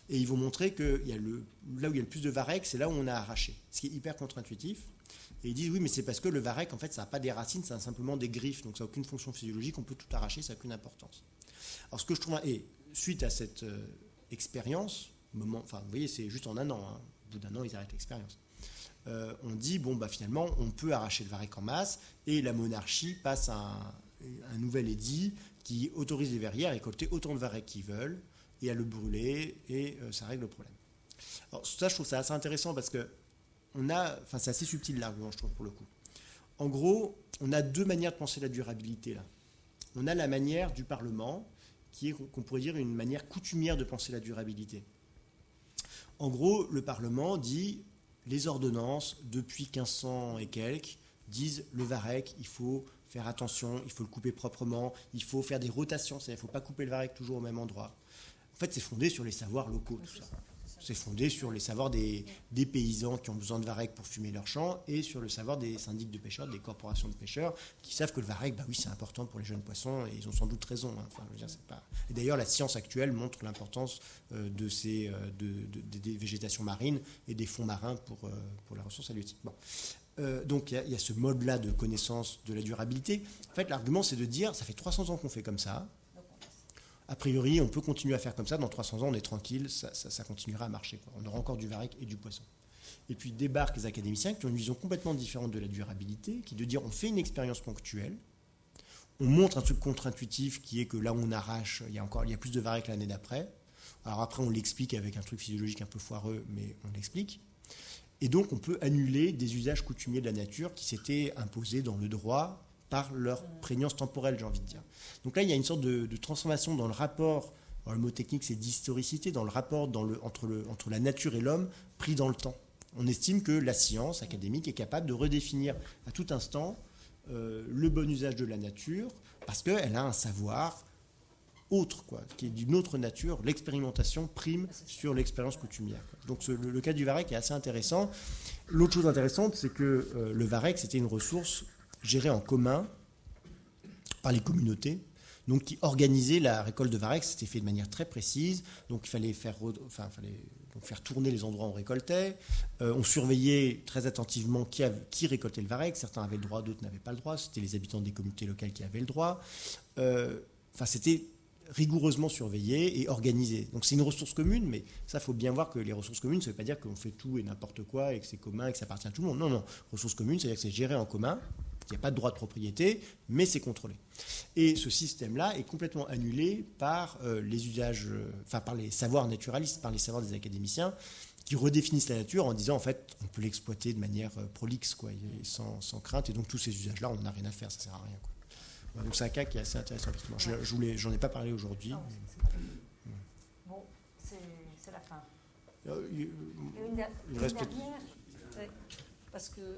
Et ils vont montrer que il y a le, là où il y a le plus de varech, c'est là où on a arraché. Ce qui est hyper contre-intuitif. Et ils disent oui, mais c'est parce que le varech, en fait, ça n'a pas des racines, ça a simplement des griffes. Donc ça n'a aucune fonction physiologique, on peut tout arracher, ça n'a aucune importance. Alors ce que je trouve... Et suite à cette euh, expérience, moment, enfin vous voyez, c'est juste en un an. Hein, au bout d'un an, ils arrêtent l'expérience. Euh, on dit, bon, bah, finalement, on peut arracher le varech en masse, et la monarchie passe un, un nouvel édit qui autorise les verriers à récolter autant de varech qu'ils veulent, et à le brûler, et euh, ça règle le problème. Alors ça, je trouve ça assez intéressant, parce que on a, enfin, c'est assez subtil l'argument, je trouve, pour le coup. En gros, on a deux manières de penser la durabilité, là. On a la manière du Parlement, qui est, qu'on pourrait dire, une manière coutumière de penser la durabilité. En gros, le Parlement dit... Les ordonnances, depuis quinze cents et quelques, disent le varech, il faut faire attention, il faut le couper proprement, il faut faire des rotations, c'est-à-dire qu'il ne faut pas couper le varech toujours au même endroit. En fait, c'est fondé sur les savoirs locaux, tout ça. C'est fondé sur les savoirs des, des paysans qui ont besoin de varech pour fumer leurs champs et sur le savoir des syndics de pêcheurs, des corporations de pêcheurs qui savent que le varech, bah oui, c'est important pour les jeunes poissons et ils ont sans doute raison. Hein. Enfin, je veux dire, c'est pas... Et d'ailleurs, la science actuelle montre l'importance euh, de ces euh, de, de, de, des végétations marines et des fonds marins pour, euh, pour la ressource halieutique. Bon. Euh, donc il y, y a ce mode-là de connaissance de la durabilité. En fait, l'argument, c'est de dire, ça fait trois cents ans qu'on fait comme ça. A priori, on peut continuer à faire comme ça. Dans trois cents ans, on est tranquille, ça, ça, ça continuera à marcher, quoi. On aura encore du varech et du poisson. Et puis débarquent les académiciens qui ont une vision complètement différente de la durabilité, qui est de dire on fait une expérience ponctuelle, on montre un truc contre-intuitif qui est que là où on arrache, il y a encore il y a plus de varech l'année d'après. Alors après, on l'explique avec un truc physiologique un peu foireux, mais on l'explique. Et donc, on peut annuler des usages coutumiers de la nature qui s'étaient imposés dans le droit par leur prégnance temporelle, j'ai envie de dire. Donc là, il y a une sorte de, de transformation dans le rapport, alors le mot technique c'est d'historicité, dans le rapport dans le, entre, le, entre la nature et l'homme pris dans le temps. On estime que la science académique est capable de redéfinir à tout instant euh, le bon usage de la nature, parce qu'elle a un savoir autre, quoi, qui est d'une autre nature. L'expérimentation prime sur l'expérience coutumière, quoi. Donc ce, le, le cas du varech est assez intéressant. L'autre chose intéressante, c'est que euh, le varech, c'était une ressource gérée en commun par les communautés, donc qui organisaient la récolte de varech. C'était fait de manière très précise, donc il fallait faire, enfin, fallait donc faire tourner les endroits où on récoltait. Euh, on surveillait très attentivement qui, avait, qui récoltait le varech. Certains avaient le droit, d'autres n'avaient pas le droit. C'était les habitants des communautés locales qui avaient le droit. Euh, enfin, c'était rigoureusement surveillé et organisé. Donc c'est une ressource commune, mais ça, il faut bien voir que les ressources communes, ça ne veut pas dire qu'on fait tout et n'importe quoi et que c'est commun et que ça appartient à tout le monde. Non, non. Ressources communes, c'est-à-dire que c'est géré en commun. Il n'y a pas de droit de propriété, mais c'est contrôlé. Et ce système-là est complètement annulé par euh, les usages, euh, enfin par les savoirs naturalistes, par les savoirs des académiciens, qui redéfinissent la nature en disant en fait on peut l'exploiter de manière euh, prolixe, quoi, et sans, sans crainte. Et donc tous ces usages-là, on n'en a rien à faire, ça ne sert à rien, quoi. Ouais, donc c'est un cas qui est assez intéressant. Je, je voulais, j'en ai pas parlé aujourd'hui. Non, mais... c'est, c'est bon, c'est, c'est la fin. Euh, il, une, il une reste dernière, ouais, parce que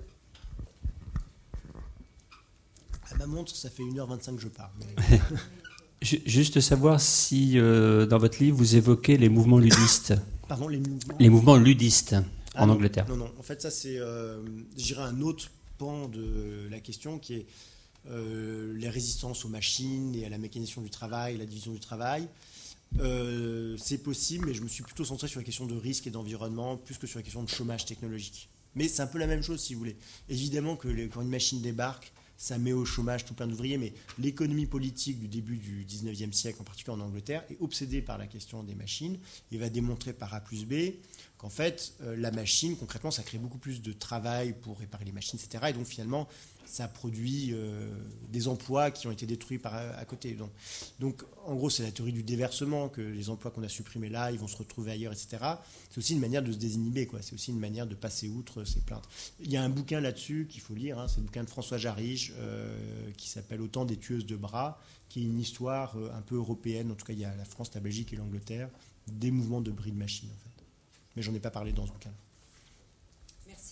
à ma montre, ça fait une heure vingt-cinq que je parle. Mais... Juste savoir si, euh, dans votre livre, vous évoquez les mouvements ludistes. Pardon, les mouvements Les mouvements ludistes ah en non, Angleterre. Non, non. En fait, ça, c'est, euh, je dirais, un autre pan de la question qui est euh, les résistances aux machines et à la mécanisation du travail, la division du travail. Euh, c'est possible, mais je me suis plutôt centré sur la question de risque et d'environnement, plus que sur la question de chômage technologique. Mais c'est un peu la même chose, si vous voulez. Évidemment que les, quand une machine débarque, ça met au chômage tout plein d'ouvriers, mais l'économie politique du début du dix-neuvième siècle, en particulier en Angleterre, est obsédée par la question des machines et va démontrer par A plus B qu'en fait, euh, la machine, concrètement, ça crée beaucoup plus de travail pour réparer les machines, et cetera. Et donc, finalement, ça produit euh, des emplois qui ont été détruits par à côté. Donc, donc, en gros, c'est la théorie du déversement, que les emplois qu'on a supprimés là, ils vont se retrouver ailleurs, et cetera. C'est aussi une manière de se désinhiber, quoi. C'est aussi une manière de passer outre ces plaintes. Il y a un bouquin là-dessus qu'il faut lire, hein, c'est le bouquin de François Jarige, euh, qui s'appelle « Autant des tueuses de bras », qui est une histoire euh, un peu européenne, en tout cas il y a la France, la Belgique et l'Angleterre, des mouvements de bris de machines, en fait. Mais j'en ai pas parlé dans ce bouquin. merci.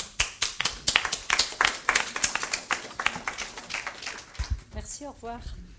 Merci, au revoir.